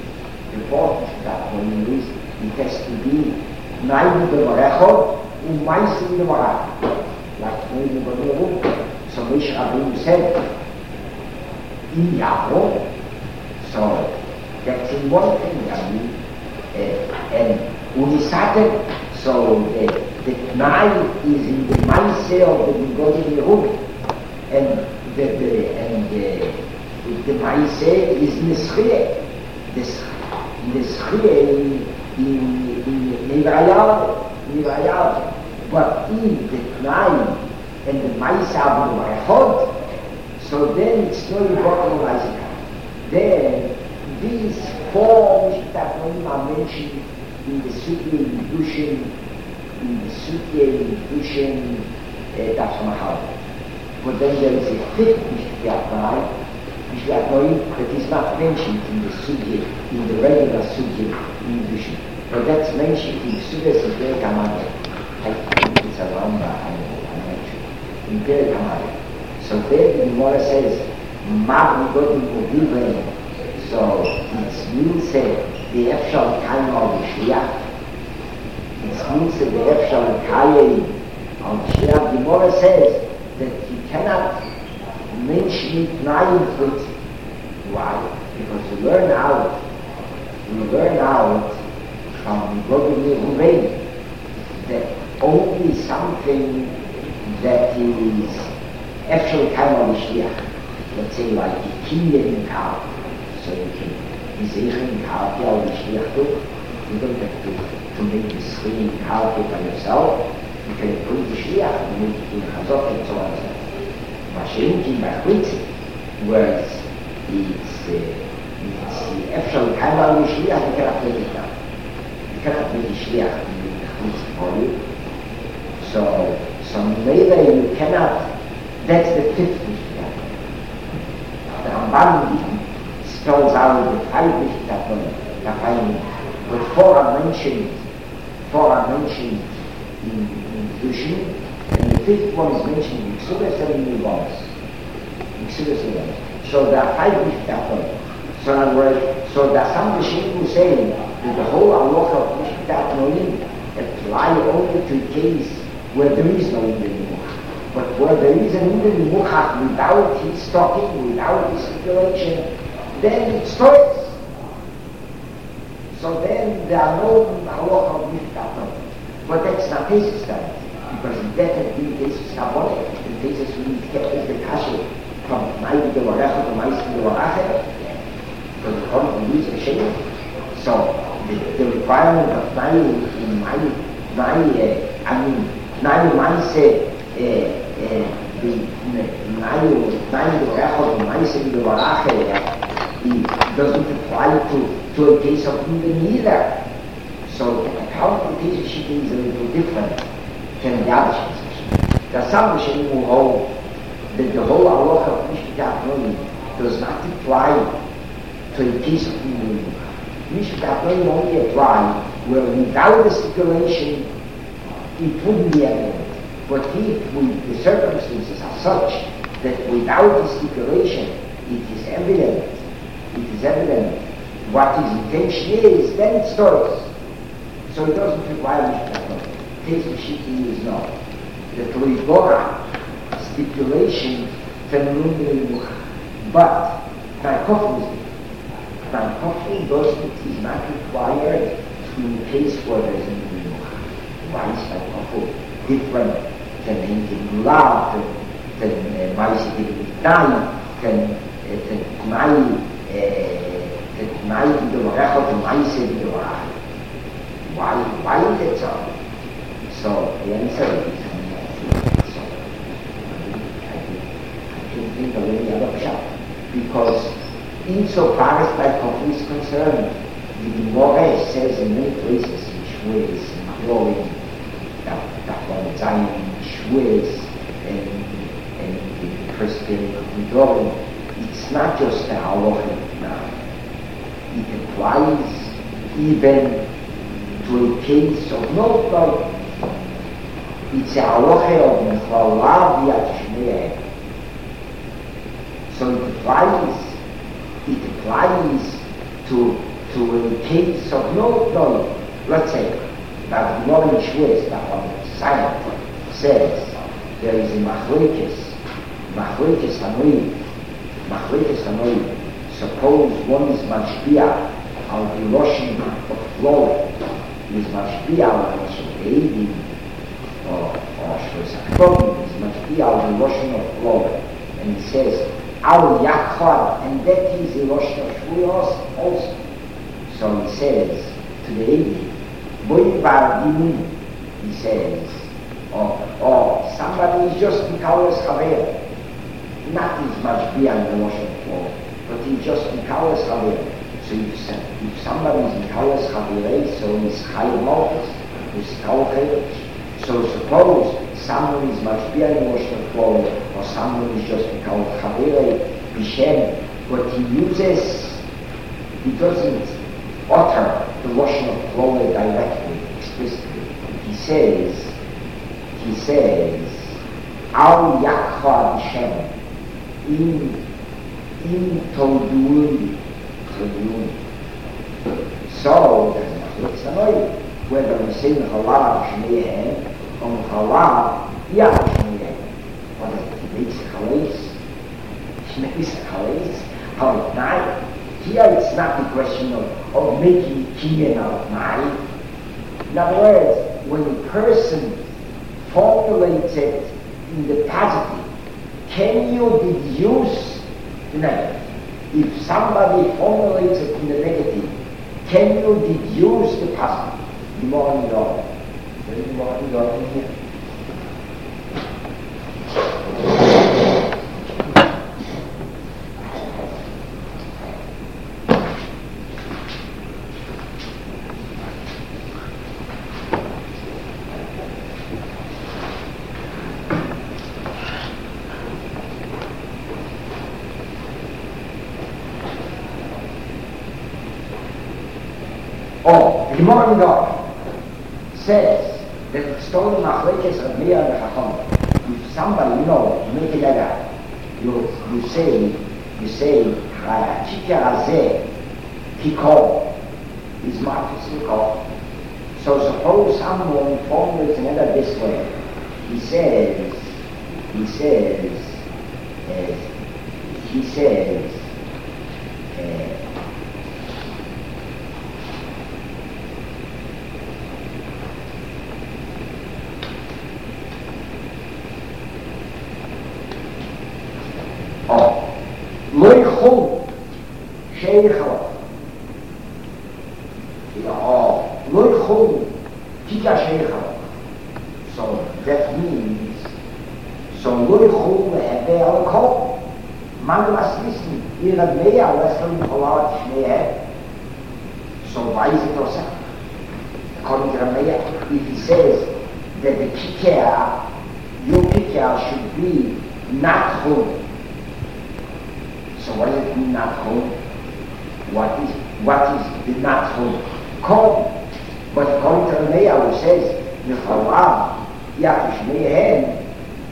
is, it has to be Naibu de Marechot and Maisim de Marach. Like Naibu de Marechot. So Mish Rabbeinu said, in Yaakov. So that's in one thing, and Unisatet, so the Tnai is in the Maise of the Godi Yehud, and the Maise is in the Schriye. The Schriye in Nivayal, but in the Tnai and the Maise Abu Marechot, so then it's no important Isaac. Then these 4 Mishpat are mentioned in the Sugya in Dushin, but then there is a 5th Mishpat that is not mentioned in the Sugya, in the regular Sugya in Dushin. But that's mentioned in Sugya Sibir Kamada. I think it's around that, I'm not sure. In Bir Kamada. So there the Gemara says, Magni Godim Ubiven. So it means that the Efshal Kaim of the Shliach. It means that the Efshal Kaim of the Shliach. The Gemara says that you cannot mention it nine foot. Why? Because you learn out from Godim Ubiven that only something that is actually kind of Shliach. Let's say like a key in car, so you can use in car, tell the Shliach too. You don't have to make the screen car by yourself. You can put the Shliach and make it in Hazot and so on and so on. Machine by Quincy, whereas it's actually kind of Shliach, you cannot make it now. You cannot make the Shliach and make the Quincy for you. So maybe you cannot, that's the fifth Shliach. The Ramban spells out the five Shliach, but four are mentioned in Dushin, and the fifth one is mentioned in Ksubas and in Yevamos. So there are five Shliach. So in other words, so there are some Rishonim who say that the whole halacha of Mishpat Noim apply only to a case where there is no Indian Mukhach. But where there is an Indian Mukhach without his stocking, without his stipulation, then it stops. So then there are no halacha of Mishpat Noim. But that's not cases then, because that had been cases Kabbalah, the cases we need to get is the Kasha from Ma'i de Waracha to Ma'i de Waracha. Because the Quran will use a shame. So the requirement of Nai Maise, the it doesn't apply to a case of even either. So the account of the case of Shita is a little different than the other cases. There are some Rishonim who hold that the whole halacha of Mishpat Noim does not apply to a case of Indian Mukhach. Mishpat Noim only apply where without the stipulation it wouldn't be evident. But if the circumstances are such that without the stipulation it is evident what his intention is, then it starts. So it doesn't require Mishpat Noim. Case of Shita is not. The Torah stipulation from Indian Mukhach. But Narcophobia is not required in the case where there is an Indian Mukhach. Why is Narcophobia different than Indian love, than Maisi Divinitani, than Mai Didoracha, than Maisi Didoracha? Why is that so? So the answer is I don't think of any other shot. Because insofar as Narcophobia is concerned, the Gemara says in many places, in Shmuel, in Glory, Tafon Zayin, Shmuel, and the first period of Midorim, it's not just the halacha now. It applies even to a case of no doubt. It's a halacha of Mechala B'Yad Shmuel. So it applies to a case of no doubt. Let's say that the Gemara in Shmuel, that one silent, says there is a machlokes Hanoim. Suppose one is mashpia al the Lashon of Flora, is mashpia al the Lashon of Eidim, or Shvesakronim, is mashpia al the Lashon of Flora, and he says al Yakhar, and that is the Lashon of Shvuyos also. So he says to the Eidim, Boy Bar Dimun, he says, or somebody is just Mikalas Chaver, not as much beyond the Lashon of Flora, but he's just Mikalas Chaver. So if somebody is Mikalas Chaver, so he's Chayim Malchus, he's Kalchevich. So suppose someone is much beyond the Lashon of Flora, or someone is just Mikalas Chaver, Bishem, but he doesn't utter the Lashon of Flora directly, explicitly. He says, Al Yakha Bishem, in Todun. So, there's a machlokes whether we say Chala Shmeihem, or Chala Yad Shmeihem. What is it? Makes a Chalais? Makes a Chalais? How it night? Here it's not the question of making Kinyan out of night. In other words, when a person formulates it in the positive, can you deduce the negative? If somebody formulates it in the negative, can you deduce the positive? The more you know. The more you know in here. Oh, the Gemara in God says that the story of Machlekes of Meir and Chacham, if somebody, you make it like that, you say, Chikar Hazeh, Kikol, is Marcus Kikol. So suppose someone formulates another this way. He says, לא יכול שיחר לא יכול תיקה שיחר so that means so לא יכול להבא על הכל man muss wissen ihre mehr als von Polar Schnee so weiß it also according to Ramaya if he says that the kikar your kikar should be not home. So what does it mean not home? What is the not home? Cold. But according to the Meir who says the Chalav Yachishmeihem,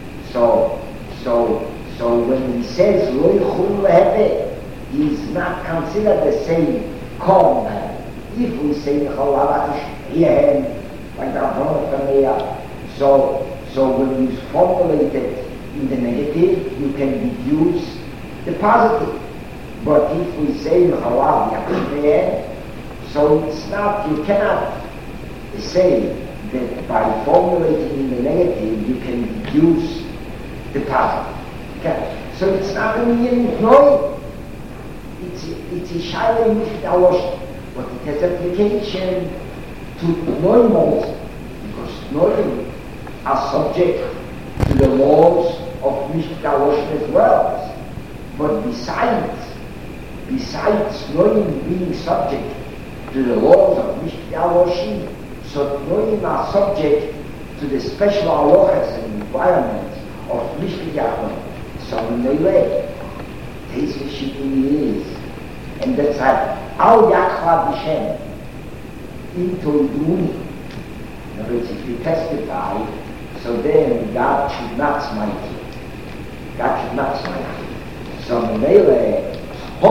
so when he says Lo Yichulu Lehebe, he is not considered the same cold man. If we say the Chalav Yachishmeihem, like the Rabbanah of the Meir, so when you formulate it in the negative, you can deduce the positive. But if we say Chalav Yachishmeihem, so it's not, you cannot say that by formulating in the negative you can deduce the positive. Okay. So it's not a meaning no. It's a Shaila Mishit Alosh, but it has application to Noim also, because Noim are subject to the laws of Mishit Alosh as well. But besides Noim being subject to the laws of Mishit Aloshim, so Noim are subject to the special halachas and requirements of Mishit Aloshim. So in the way, this is, and that's like, Al Yakha B'Shem, into Iduni. In other words, if you testify, so then God should not smite you. God should not smite you. So in the way,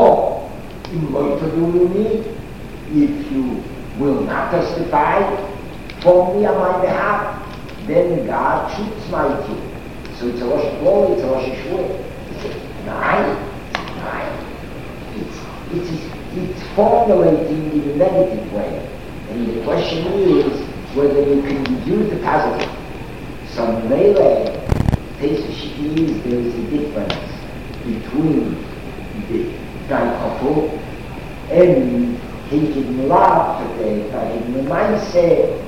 if you will not testify for me on my behalf, then God should smite you. So it's a Rosh Hashanah, it's a Rosh Hashanah. Nine. It's formulating in a negative way. And the question is whether you can deduce the positive. So Mele, there is a difference between the Daikofu and taking love today, taking the mindset,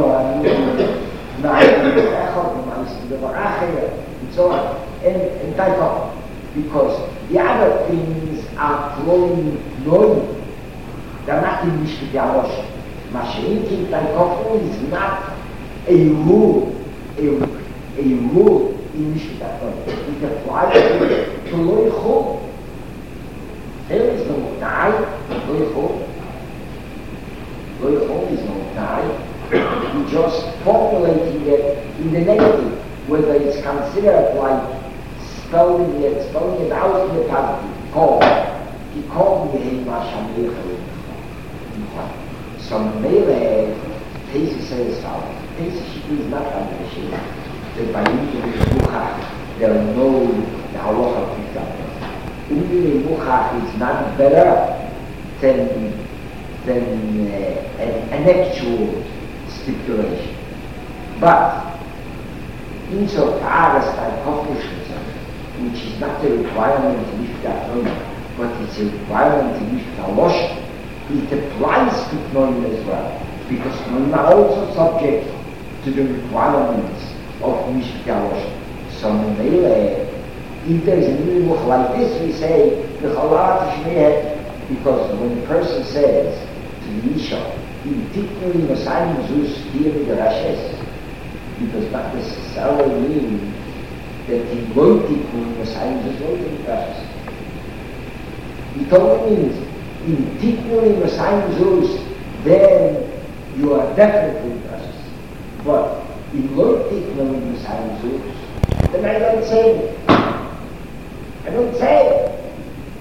and so on, and Daikofu. Because the other things are flowing knowing. They're not in Mishpat Yalosh. Masha'inkin Daikofu is not a rule in Mishpat Yalosh. It applies to Lo Yichul. There is no Mutai, Lo Yichul is no Mutai. You're just formulating it in the negative, whether it's considered like spelling it out in the positive. Call. He called me Hei Mashamir. So Mele, Tesi says so. Tesi is not understood. That by using the Bucha, there are no halacha picked up. Only the Bucha is not better than an actual stipulation. But insofar as Tchaikovsky, which is not a requirement in Ishta, but it's a requirement in Ishta, it applies to Knoim as well, because Knoim are also subject to the requirements of Ishta. So if there is a Nimuch like this, we say, because when a person says to the Isha, in Tiknuri Masayim Zus Tiri Garashes, it does not necessarily mean that he won't Tiknuri Masayim Zus Tiri Garashes. It only means in Tiknuri Masayim Zus, then you are definitely Garashes. But in Loi Tiknuri Masayim Zus, then I don't say it. I don't say it.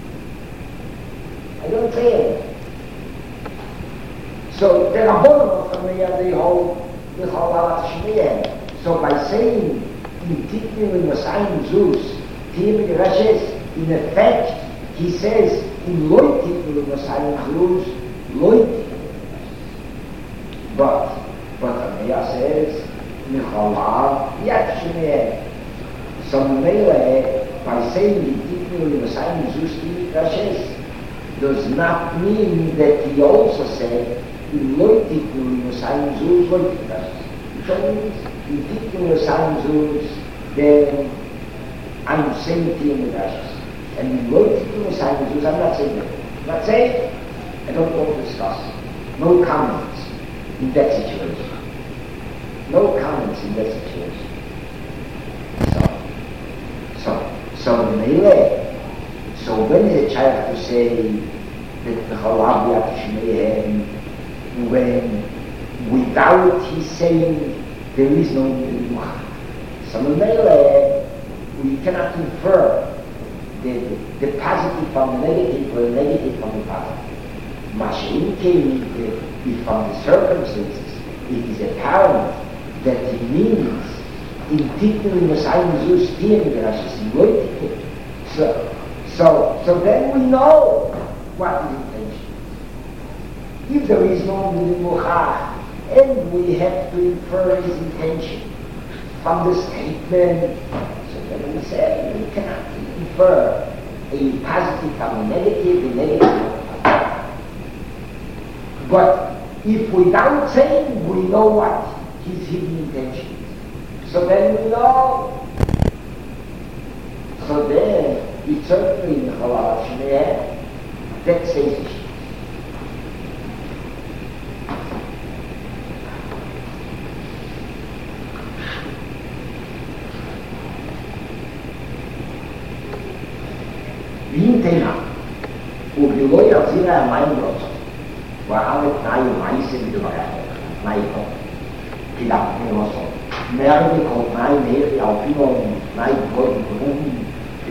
I don't say it. So the Rabbanon from there, they hold the Chalal Shmiyah. So by saying in Tiknur in Masayim Zus, Tiyam Rashes, in effect, he says in Loi Tiknur in Masayim Zus, Loi Tiknur. But Amaya says, Michalal Yad Shmiyah. So Mele, by saying in Tiknur in Masayim Zus, Tiyam Rashes, does not mean that he also said in Loi Tiknur Masayim Zus, Loi Tiknur. Which only means in Tiknur Masayim Zus, then I'm saying Tiyam Rashes. And in Loi Tiknur Masayim Zus, I'm not saying that. I'm not saying, I don't want to discuss. No comments in that situation. No comments in that situation. So Mele. So when is a child to say that the Chalal Yad Shmeihem, when without his saying there is no Nimuch? So we cannot infer the positive from the negative or the negative from the positive. Mashiach came if from the circumstances it is apparent that he means in Tiknur Masayim Zus Tiyam Garashes in Loi Tiknur. So then we know what his intention is. If there is no Nimuch, and we have to infer his intention from the statement, so then we say we cannot infer a positive from a negative from a positive. But if without saying, we know what his hidden intention is. So then we know. So then, it's certainly in the Chalal Shmeihem, that says it. Vintena, ובלא יחזיר המים רוצות, ועל תנאי ומעיסים בדבריהם, תנאי כל, כדאפני רוצות. מרד כל תנאי מהירי על פינו, תנאי כל גרום,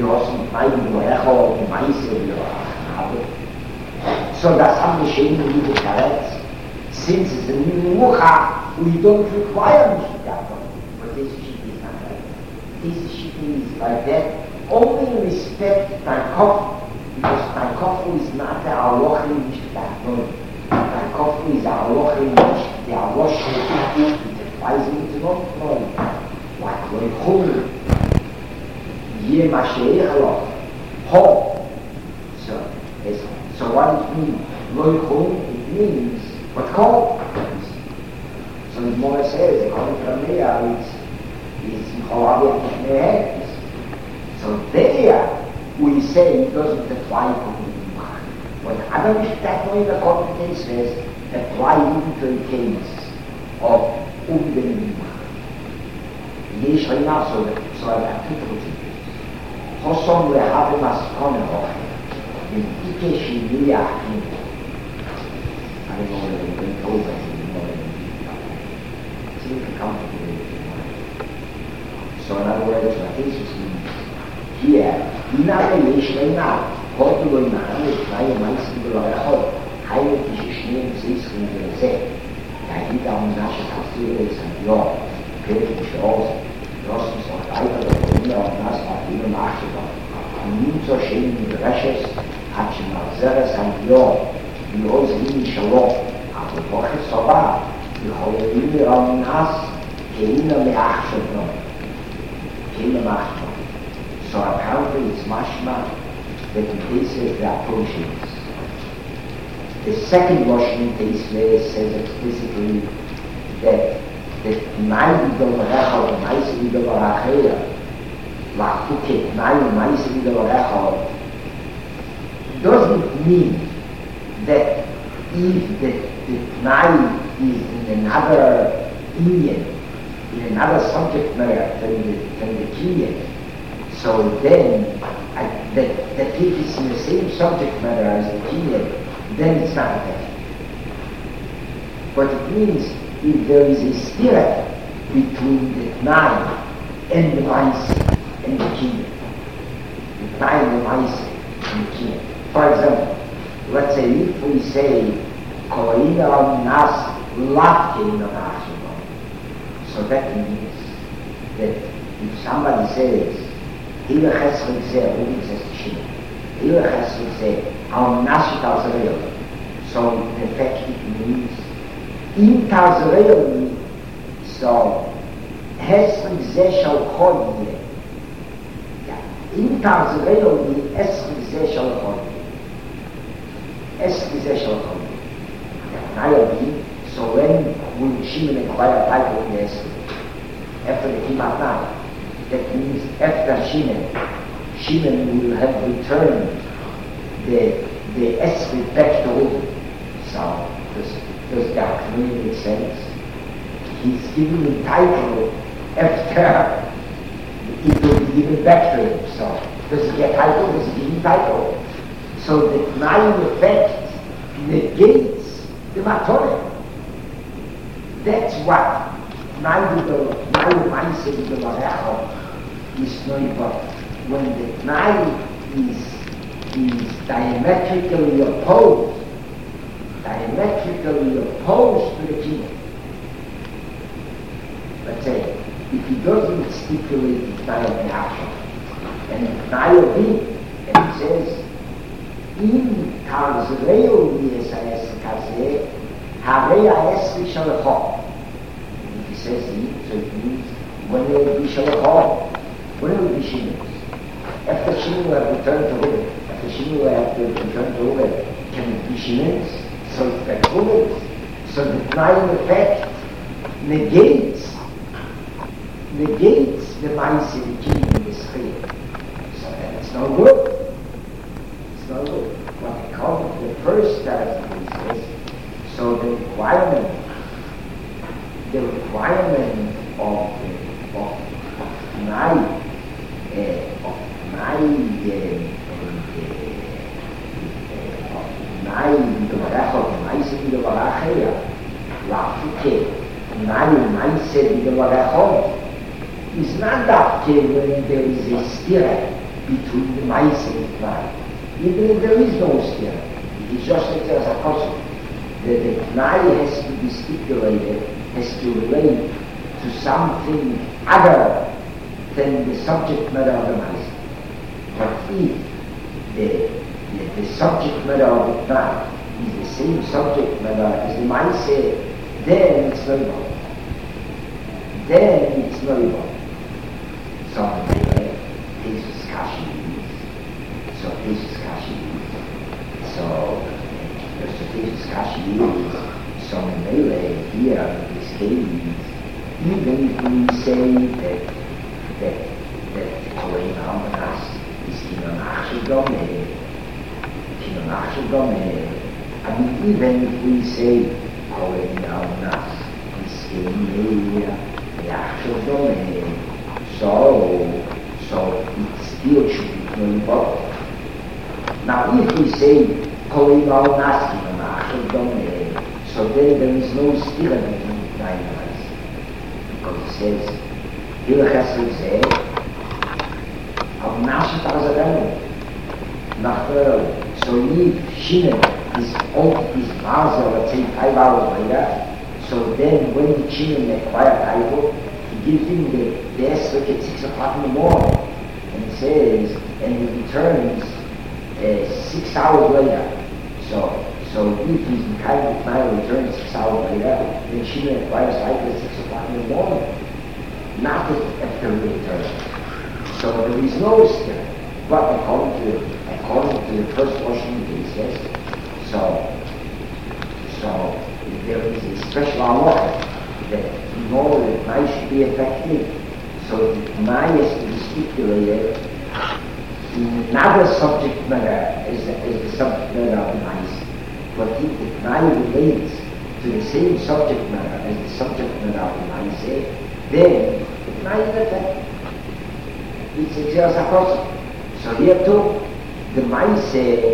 so that's how the shame will be correct. Since it's a Nimuch, we don't require Mishkat. But this shit is not like that. This shit is like that only in respect to Tchaikovsky, because Tchaikovsky is not the Aloch in Mishkat. Tchaikovsky is the Aloch in Mishkat. The Aloch in Mishkat. It applies into not knowing. Like Loichum. Ye Mashiach Aloch. Ho. So what it means? Loichum, it means what called? So the Gemara says, according from there, it's Chalal Yad Shmeihem. So there, we say it doesn't apply to Nimuch. But other Mishkat according to the says, apply even to the case of Nimuch. Yesh Reina, so I have two things. Hosom lehavim askone hoche. In Ike Shivili Achim. I don't know whether they bring over to the morning. It's incomfortable. So in other words, what Jesus means here, Inare Yesh Reina, Hotu lo Inare, Tnaye Maisim B'lo Echot, Haile Kishishneim Zizchim V'lezeh, Yahida Unash Kafir Eizanyor, Perek Mishroz, Rosmus Ortaita L'Konia Unas Ma'afim Ma'achivah, Nimtzo Shein Midrashes, עד שמחזר הסנגיור ועוזרים שלו, אבל בוחר סובה יכולים לראות מנהס כאינה מאח שלנו. Kila Machma. So apparently it's Mashma that in cases there are portions. The second Russian case where says explicitly that the Tnai Vidal Rechel, the Maise Vidal Rachel, Lachuke Tnai, Maise Vidal Rechel, doesn't mean that if the Tnai is in another Indian, in another subject matter than the Kenyan, so then that if it's in the same subject matter as the Kenyan, then it's not attached. But it means if there is a spirit between the Tnai and the Maise and the Kenyan, the Tnai and the Maise and the Kenyan. For example, let's say if we say Koina Nas Latke Namashima, so that means that if somebody says Hila Chesed Zeh, who says Shima, Hila Chesed Zeh, our Nashit Azrael, so in fact it means in Azrael, so Hesed Zeh Shal Chodye, in Azrael, Hesed Zeh Shal Chodye. So when Shimon acquired title in Esther, after the Kimat Nai, that means after Shimon will have returned the Esther back to Reuben. So does that really make sense? He's giving the title after it will be given back to him. So does he get title? Does he give him title? So the Tnai effect negates the Matorah. That's what Tnai Maise Vidal Rechel is knowing. But when the Tnai is diametrically opposed to the kingdom. Let's say, if he doesn't stipulate the Tnai of the action, and the Tnai of it, and he says, אם תעזרהו לי העסק הזה, הרי העסק שלך. If he says it, so it means when it will be שלך, when it will be Shimon's. After Shimon will have returned to Reuben, after Shimon will have to return to Reuben, can it be Shimon's? So it's like Reuben's. So the Tnai effect negates the Maise, the king in the spirit. So that's no good. So what we call the first characteristic, so the requirement of Tnai Vidal Rechel, Maise Vidal Rachel, Lachuke Tnai Maise Vidal Rechel, is not that when there is a spirit between the Maise and the Tnai. Even if there is no spirit, it is just like as a concept. The Tnai has to be stipulated, has to relate to something other than the subject matter of the Maise. But if the subject matter of the Tnai is the same subject matter as the Maise, then it's very wrong. So his discussion is, so there's a discussion is, so Mele here in this case, even if we say that Kohen Hamanas is Kinonachel Gomeh, I mean, even if we say Kohen Hamanas is Kinonachel Gomeh, so it still should be known both. Now, if we say Kohen Hamanas Kinonachel Gomeh, so then there is no spirit between the Tnai and Maise. Because it says, Hila Chesed Zeh, Av Nashit Azrael, Nachher. So if Shimon is Mazel, let's say 5 hours later, so then when the Shimon acquires title, he gives him the esrog at 6 o'clock in the morning, and he says, and he returns 6 hours later. So if he's in kind of time returns 6 hours later, then Shimon acquires title at 6 o'clock in the morning, not after he returns. So there is no still. But according to the first washing cases, so there is a special halacha that in order that Tnai should be effective, so the Tnai has to be stipulated in another subject matter as the subject matter of the Tnai. But if the Tnai relates to the same subject matter as the subject matter of the Tnai, then the Tnai is effective. It's exercise across. So here too, the Maise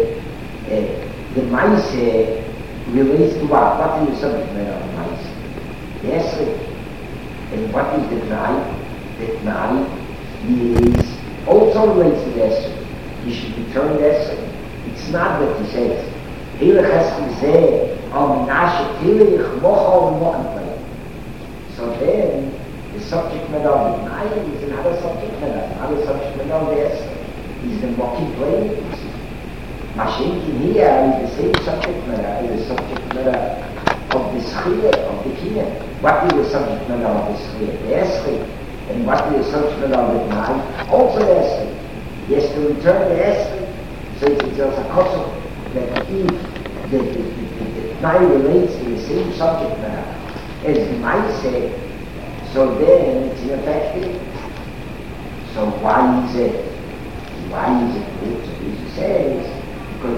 relates to what? What is the subject matter of the Maise? The Esrei. And what is the Tnai? The Tnai is also relates to the Esrei. He should return the Esrei. It's not that he says, Hilech Esrei Al Menashe Tilech Mochal Mochenplay. So then, the subject matter of the Tnai is another subject matter. Another subject matter of the Esrei is the mocking play. Mashinkin here is the same subject matter as the subject matter of the Schiyah, of the Kiyah. What is the subject matter of the Schiyah? The Esrei. And what is the subject matter of the Tnai? Also the Esrei. He has to return the Esrei. So it's just a concept that if the Tnai relates to the same subject matter as the Maise, so then it's ineffective. So why is it? Why is it good? So he says, because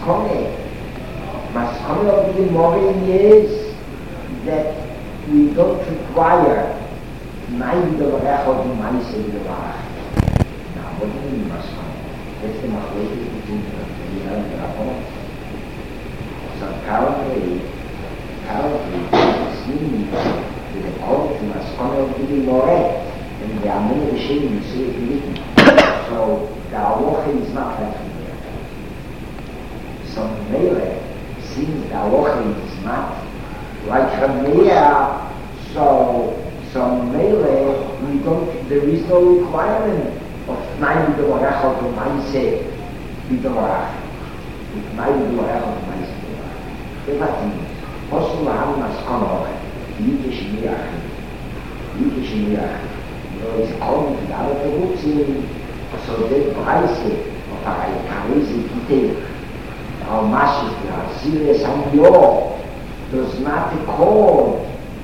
Maskone of the Morin is that we don't require Tnai B'Dovarecha of the Maise B'Dovarach. Now, what do you mean Maskone? That's the Machlokes between the and the Rabbanon. So apparently, it seems that according to Maskone of the Morin, and there are many Rishonim who say it written. So the halacha is not like Rameh. So Mele, since the halacha is not like Rameh, so Mele, we don't. There is no requirement of Tnai B'Dovarecha or Maise B'Dovarach. Tnai B'Dovarecha or Maise B'Dovarach. Devatim. Posso laham Maskone Yikish Miyach. It's according to the other Terutzim. So the Preise of Harisi Kiteh, our Mashik, our serious Amyor, does not accord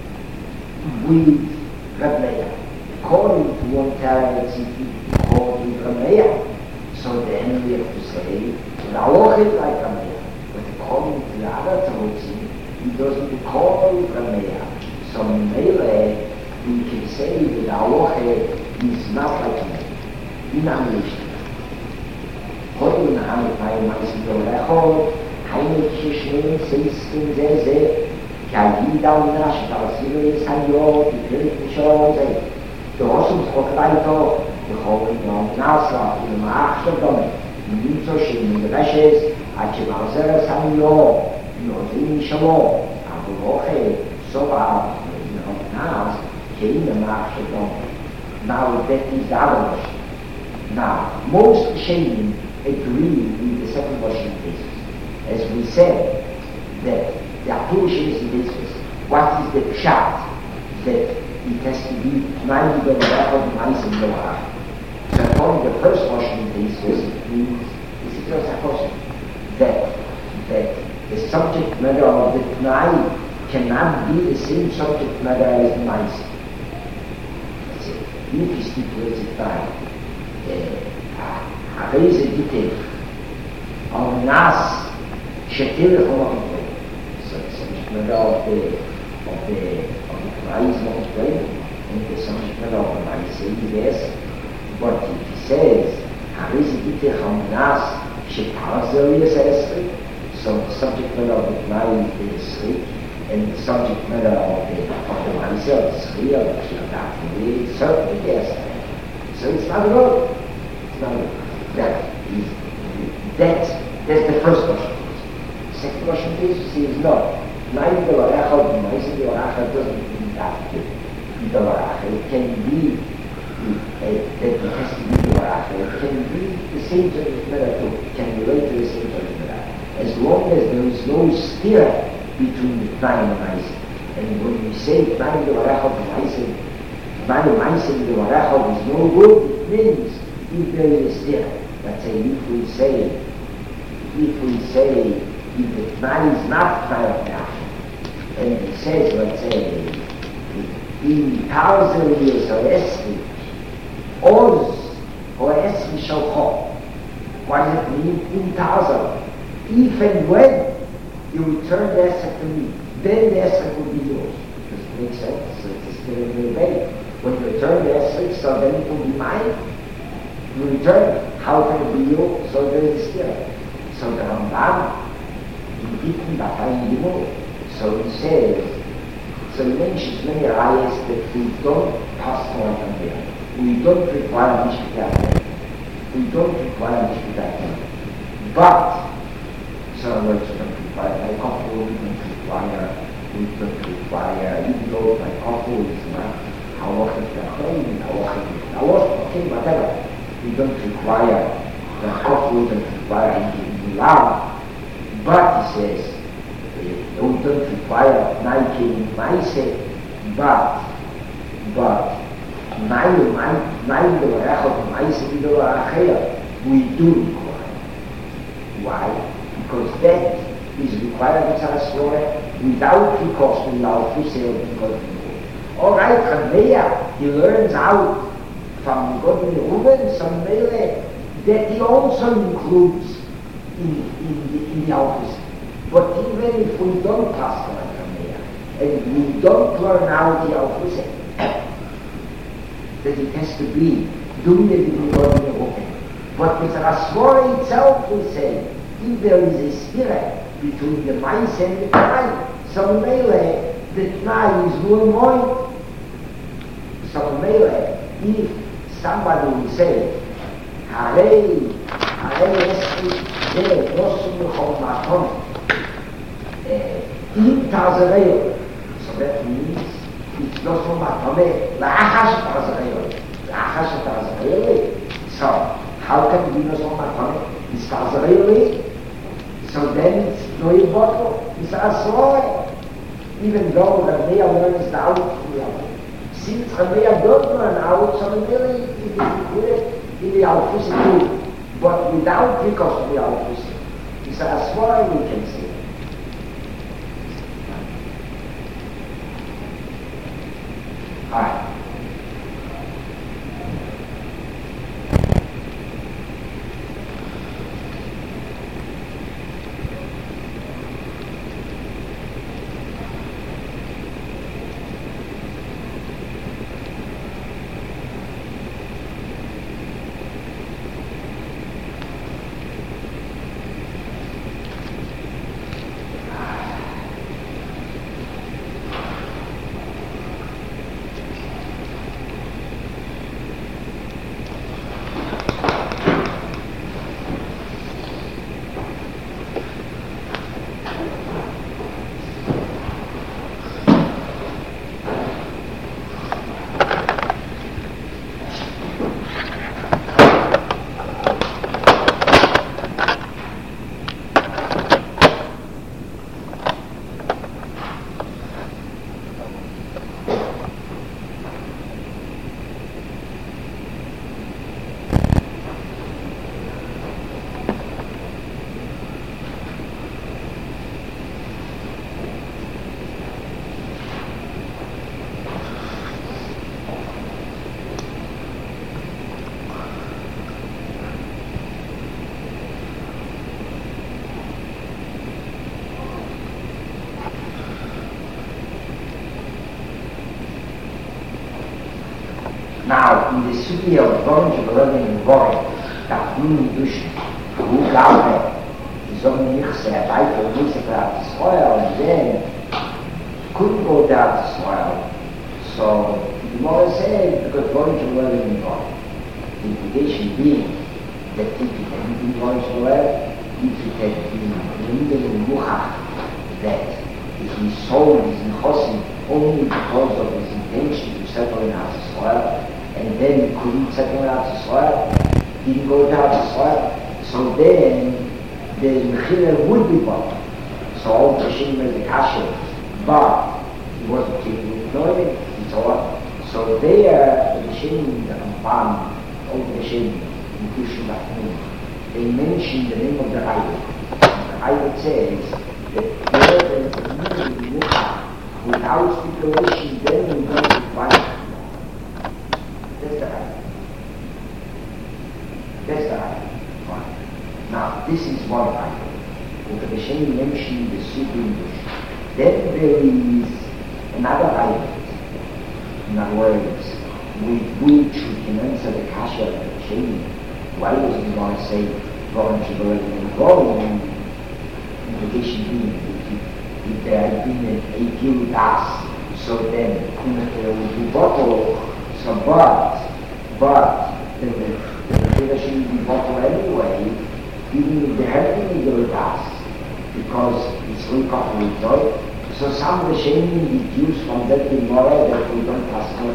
with Rameh. According to one Teretz, it accords with Rameh. So then we have to say, the halacha is like Rameh. But according to the other Terutzim, it doesn't accord with Rameh. So Mele, we can say that the halacha is not like Rameh. In English. Heute in der Hand bei meisten Dorechot, Heinrich Schneen, Seisken, Zeze, Kajida und Nasch, Talasile, Sanyo, die Kirchen schon, der Rossumsprochleiter, der Hohen und Nasra, die Maachstadon, die Nützoschen, die Resches, Achevarzer, Sanyo, die Rosini Shalom, Aburoche, Soba, die Nas, Kein Maachstadon. Now that is the other version. Now, most Rishonim agree with the second washing basis. As we said, that there are two Rishonim basis. What is the pshat? That it has to be Tnai B'Dovarecha of Maise B'Dovarach. So according to the first washing basis, it means, this is just a question, that the subject matter of the Tnai cannot be the same subject matter as the Maise. That's it. If you stipulate it by Harisi Kiteh, on Nas Shetilech Mochenplay. So the subject matter of the Tnai is Mochenplay, and the subject matter of the Maise is yes. But if he says Harisi Kiteh on Nas Shetilech Esrei, so the subject matter of the Tnai is Esrei, and the subject matter of the Maise of the Esrei, of the Kirdat, is certainly yes. So it's not at all. It's not at all. That's the first question. The second question is no. Tnai B'Dovarecha or Maise B'Dovarach doesn't mean that B'Dovarach. It can be that it has to be B'Dovarach. It can be the same subject matter too. It can relate to the same subject matter. As long as there is no steer between the Tnai and the Maise. And when we say Tnai B'Dovarecha or Maise B'Dovarach is no good, it means if there is a stira, let's say if the Tnai is not Tnai of Nafshe, and it says, let's say, in 1,000 years or Esri, Oz or Esri Shalchot, what does it mean? In 1,000. If and when you return the Esri to me, then the Esri will be yours. Does it make sense? So it's still in the way. When you return the Esri, so then it will be mine. You return, how can it be yours? So there is a stira. So the Rambam, so he says, so he mentions many ayahs that we don't pass on there. We don't require Mishpat. We don't require Mishpat. But, so in other words, we don't require my couple, we don't require, even though my couple is not, okay, whatever. We don't require the couple, we don't require anything love. But he says, we don't require Nike Maise, but we do require. Why? Because that is required as a story without recourse to the official because all right, Chaveya, he learns out from God in Reuben, some Mele, that he also includes in the office. But even if we don't pass on Chaveya, and we don't learn out the office, that it has to be doing it in God in Reuben. But with Rasvora itself will say, if there is a spirit between the mice and the Tnai, so Mele, the Tnai is more and more. So Mele, if somebody will say, Harei, Esri, Nosum Chol Maton, Im Tazareo. So that means it's Nosum Maton, La'achash Tazareo. So, how can it be Nosum Maton? It's Tazareo. So then it's no bottle, it's Asroy. Even though the Mea learns the outfield. Since Chaveya don't learn out, so really it is included in the office too. But without recourse to the office, it's as far as we can see. Alright. Now, in the city of Bonge, learning in Bonge, that mini Dushin, who gab his own nichts, weiter music out the soil, and then couldn't go down the soil. So, the Gemara said, because Bonge learning in Bonge, the implication being that if it had been Bonge learning, if it had been Linden and Muchach, that he sold his Nechosim only because of his intention to settle in Eretz Yisrael, and then he couldn't settle in Eretz Yisrael, didn't go to Eretz Yisrael, so then the Mechila would be bought. So all the Shem made the Kasher, but he wasn't keeping it knowing and so on. So there, the Shem, the Ramban, all the Shem, in Kushulakum. They mention the name of the Bible. The Bible says that where there is a need without stipulation, then we don't require. That's the Bible. That's the Bible. Now, this is one Bible. The Hashem mentioned the Super English. Then there is another Bible. In other words, with which we can answer the Kasha of the Hashem. Why was he going to say, going to the Lord and go? Implication being, if there had been a guild us, so then there would be bottle. So, but the Hashem would be bottle anyway, even if there had been a guild us. Because it's recovery joy. So some of the shaming deduced from that Gemara that we don't pass on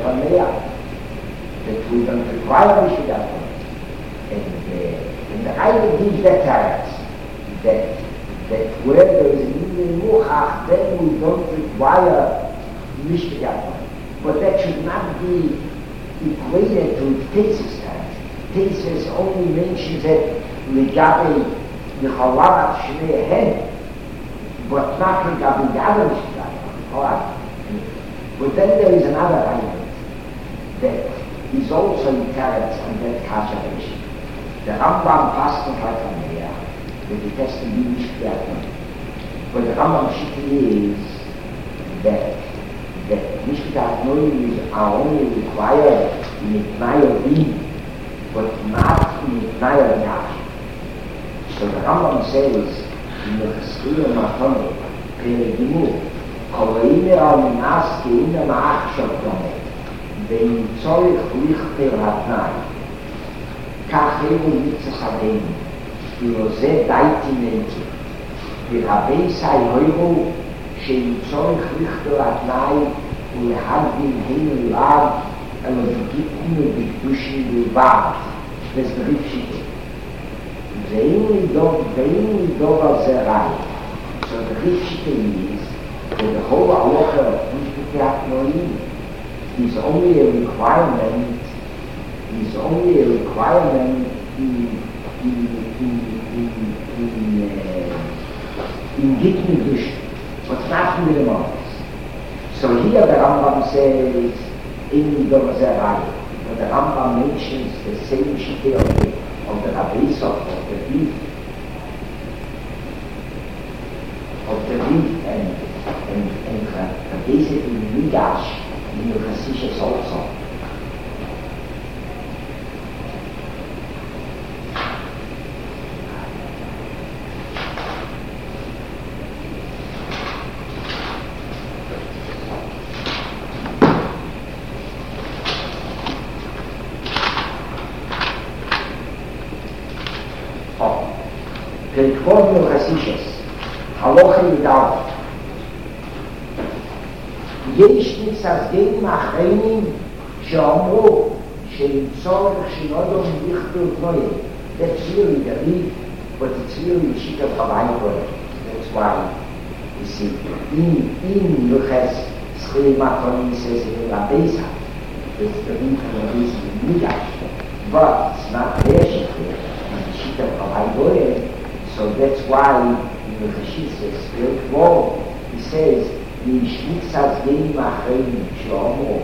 that we don't require Mishpiyat. And the Bible gives that teretz, that where there is an Indian Muchach, then we don't require Mishpiyat. But that should not be equated to Tesis teretz. Tesis only mentions that Legabe the Chalavat Shnei Hen, but not regarding the other Mishpiyat. Alright. But then there is another argument that is also in teretz and that Kasha Rishi. The Rambam passed on like on there, that it has to be Mishpiyat. But the Rambam Shikhi is that Mishpiyat are only required in Itnaya Din, but not in Itnaya Yash. So the Rambam says in the Cheskia Matone, Peregimu, Koloime al-Minas ke'ina ma'achshav domet, ve'im tzorich lichter hatnai, כך הוא מצחדנו, ולזה דייתי ננצו, ורבי סייהו שאם צורך לכתור התנאי ולהגדיל הן אליו, אלא בגיתנו בקדושים בלבד, וזה ריפשיטו. ואין לדוב על זה ראי. So the ריפשיטו is that the whole halacha of Mishpiyat Noim is only a requirement in Gittin Dush, but not in the Moses. So here the Rambam says, in Domazerai, but the Rambam mentions the same shite of the Rabbeisot, of the beef, and basically Migash in the Chassidus also. Perikvod no Chassidus, Halacha Yudal. יש מצדדים אחרים שאמרו שאין צורך שנודו לכתוב נויה. That's really the lead, but it's really the sheet of Hawaii. That's why you see, in Luchas Schili Matonim says in Rabbeisa, it's the lead from Rabbeisa in Migash, but it's not their sheet here, it's the sheet of Hawaii. So that's why in the Chassidus says, he says, יש מצדדים אחרים שאמרו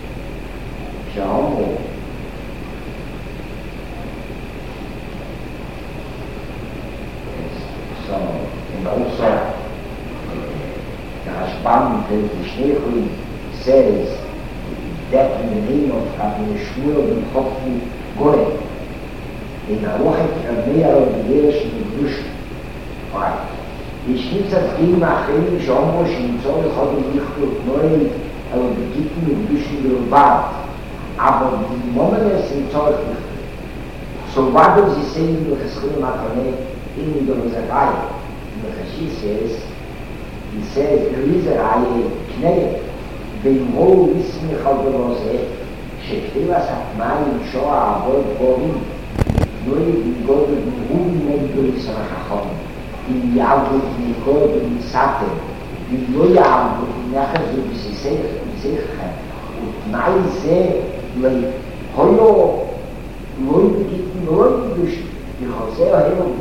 so, and also the Rashbam, the Shnechulim, says that in the name of Rabbi Shmuel ben Chokvi Goyen, in the Rochet of Meir of the Yeresh in the Dush, right? יש מצדדים האחרים שאומרו שנמצאו לחודם לכתוב נועל אבל בגיטים ובגישים בלבד אבל במומנס נמצאו לכתוב. So what does he say in the Cheschilim HaKaneh in the Domazerai? In the Chassidus he says there is a Raya Knei ואמרו ויסמיך על דרוזה שכתיבס התנאים שואה עבוד בורים נועל בגודל ברובים נגדו ישרח החום אם יעבוד נקוד ונסתם, אם לא יעבוד נחז ובסיסכם, ותנאי זה לא יגידו נוי,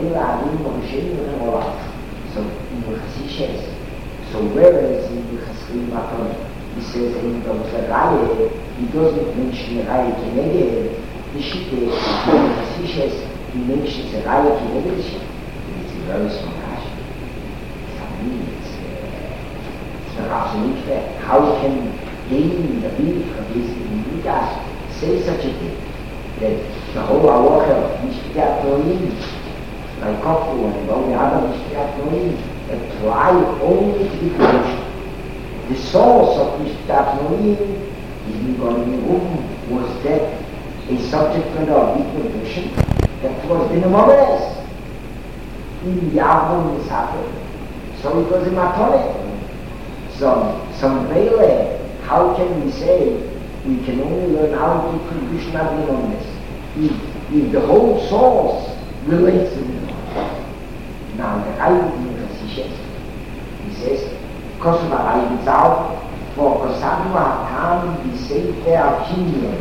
Adim Moshe Olaf. So in the Chassidus, so whereas in the Chassidim Maton, he says in the Raya, he doesn't mention Raya Keneged, the Shitte, in the Chassidus, he mentions Raya Keneged. It's a very strong passion. For me, it's not absolute fact. How can gain the belief of this in Midas say such a thing? That the whole halacha Mishpat Noim, like Kofu and all the other Mishpat Noim, apply only to the creation. The source of Mishpat Noim, even going in the room, was that a subject matter of equal vision that was in the Modes, in the Avon Misato. So it was a Matone. Some Vele, how can we say we can only learn how to produce nothing on this if the whole source relates to the now the Ayudim Chassidus, he says, Kosovo Ayudzal, for Kosovo Hakam, he said their opinion.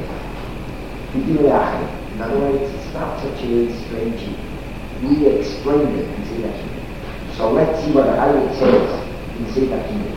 In other words, it's not such a strange. We explained it in Zedachim. So let's see what the Ayud says in Zedachim.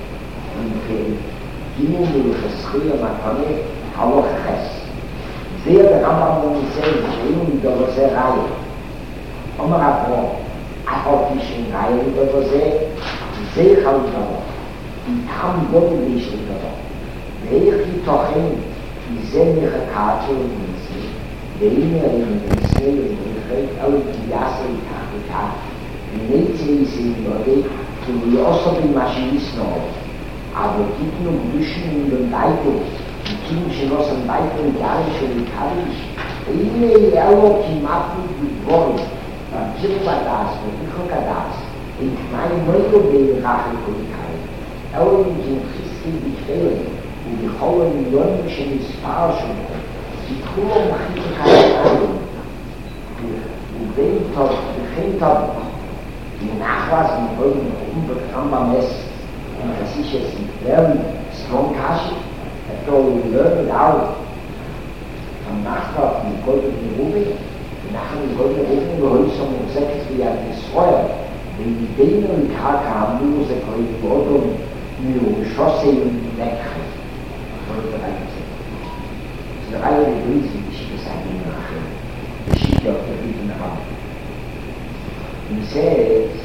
Gimel Milcheschiya Matane Haloch Ches. There the Rambam says, Gimel Milcheschiya Raya. Omer Avon, Afal Tishin Raya Milcheschiya, Zeich Al-Davon, Itam Gom Lish Al-Davon. Veich Yitochen, Yizem Yechakacho Yinzi, Veiner Yinzi, Yinzi, Al Yasa Yitachikach, Yinezi Yisi Yodeh, Yosov Yimashis Nov. Aber gibt nur Büschen in den Leitungen, die Kindchen aus dem Leitungen, die alle schon Kaddisch. Eine Erlo Kimaten geboren, beim Zirpadas, und Nichokadas, in kleinen Neugobel Rachel-Kolikai. Erlo sind Christen, die fehlen, und die Hohen Millionchen ist Farschen, die Kuh machen sich keine und wenn dort beginnt hat, die Nachlass in Holden unbekannbar Mess, and Chassidus is very strong kashi. After we learn it out from Nachbar from the Golden Rubi, nachher the Golden Rubi, wir heute schon gesagt, wie destroyer. Wenn die Dänen und Kaka haben, nur sie können Gordon, nur Geschosse und Leckchen. Heute reicht es. Es ist eine Reihe der Briefe, die ich gesagt habe, nachher. Die Schichte auf der Briefe nach Hause. Und es says,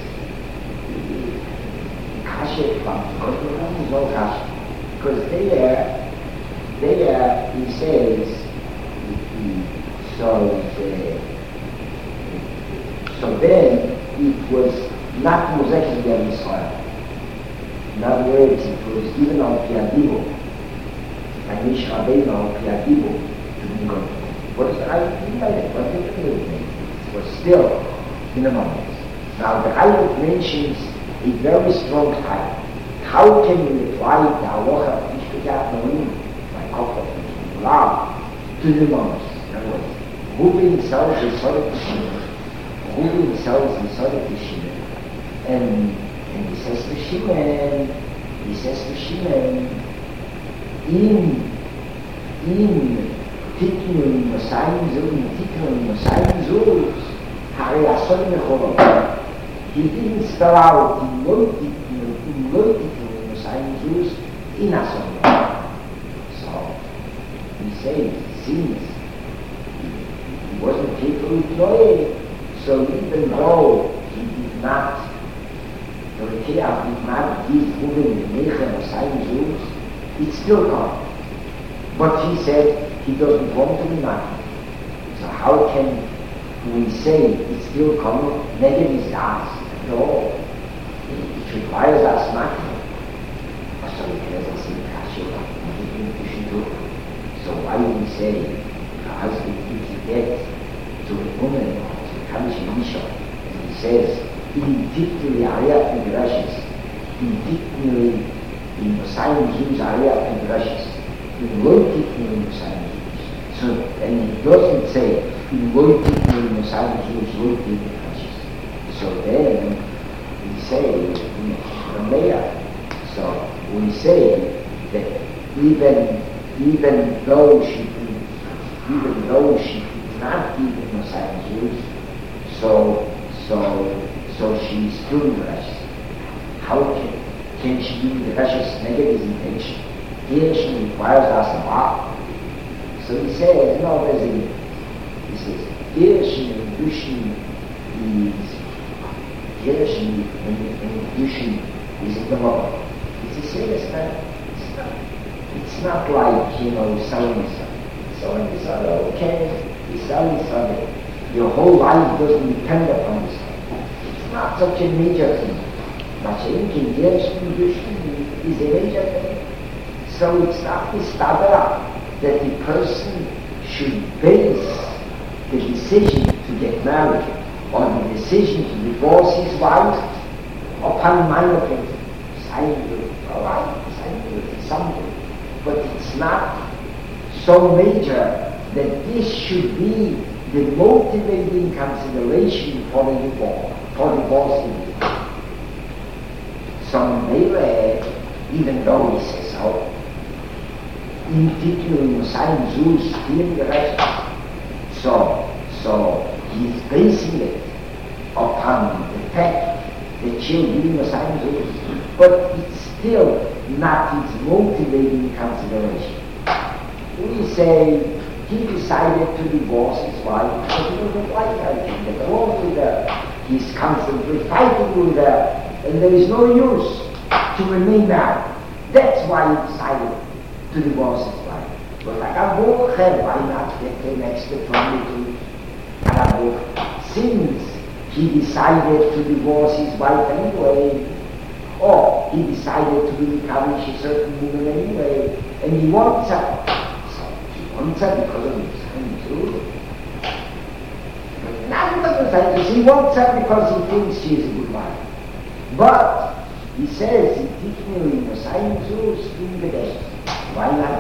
because there he says, so then it was not Mosaic in Israel. In other words, it was given on Piadibo, and Mish Rabbeinu on Piadibo to be God. What is the Ayut by that? What did it mean? It was still in a moment. Now the Ayut mentions a very strong type. How can we apply the halacha of Mishpat Noim, by Kofa, to the monks? In other words, Ruben himself is sort of Shimon. Ruben himself is sort of Shimon. And he says to Shimon, in Tiknun Mosayim Zul, Hari Ason Mecholot. He didn't spell out in Loitiknun Mosayim Zul in Ason. So he said, since he wasn't careful with Noé, so even though he did not, the Rekiah did not give Ruben the Mechem Mosayim Zul, it's still gone. But he said he doesn't want to be married. So how can we say it's still coming? Negative is asked. No. It requires us marrying. So it doesn't seem casual. So why would we say a husband gives a debt to a woman, to a Kamish Misha, and he says, in dictally Ariat and Rashes, in dictally in Mosayim Jews Ariat and Rashes, in Loitiknun Mosayim Jews. So, and it doesn't say in Loitiknun Mosayim Jews, Loitiknun Rashes. So then we say in Ramea, so we say that even though she did not give the Mosayim Jews, so So she's doing the rest. How can she do the precious negative intention? Here she requires us a lot. So he says, no, there's a, he says, Kirchen and Duschen is in the world. He says, it's not like, selling something. Okay, you're selling something. Your whole life doesn't depend upon this. It's not such a major thing. But in Kirchen is a major thing. So it's not this tabra that the person should base the decision to get married or the decision to divorce his wife upon minor things. It's something. But it's not so major that this should be the motivating consideration for the divorce, for divorcing. So maybe, even though he says so, in Titel sein Zeus vielen gerecht. So he's basing it upon the fact that she'll be sein Zeus, but it's still not its motivating consideration. We say he decided to divorce his wife because he doesn't like her, he get along with her, he's constantly fighting with her, and there is no use to remain married. That's why he decided to divorce his wife. But like why not get an extra 22? Since he decided to divorce his wife anyway, or he decided to encourage a certain woman anyway, and he wants her. So he wants her because of his son too. Not because of his he wants her because he thinks she is a good wife. But he says, why not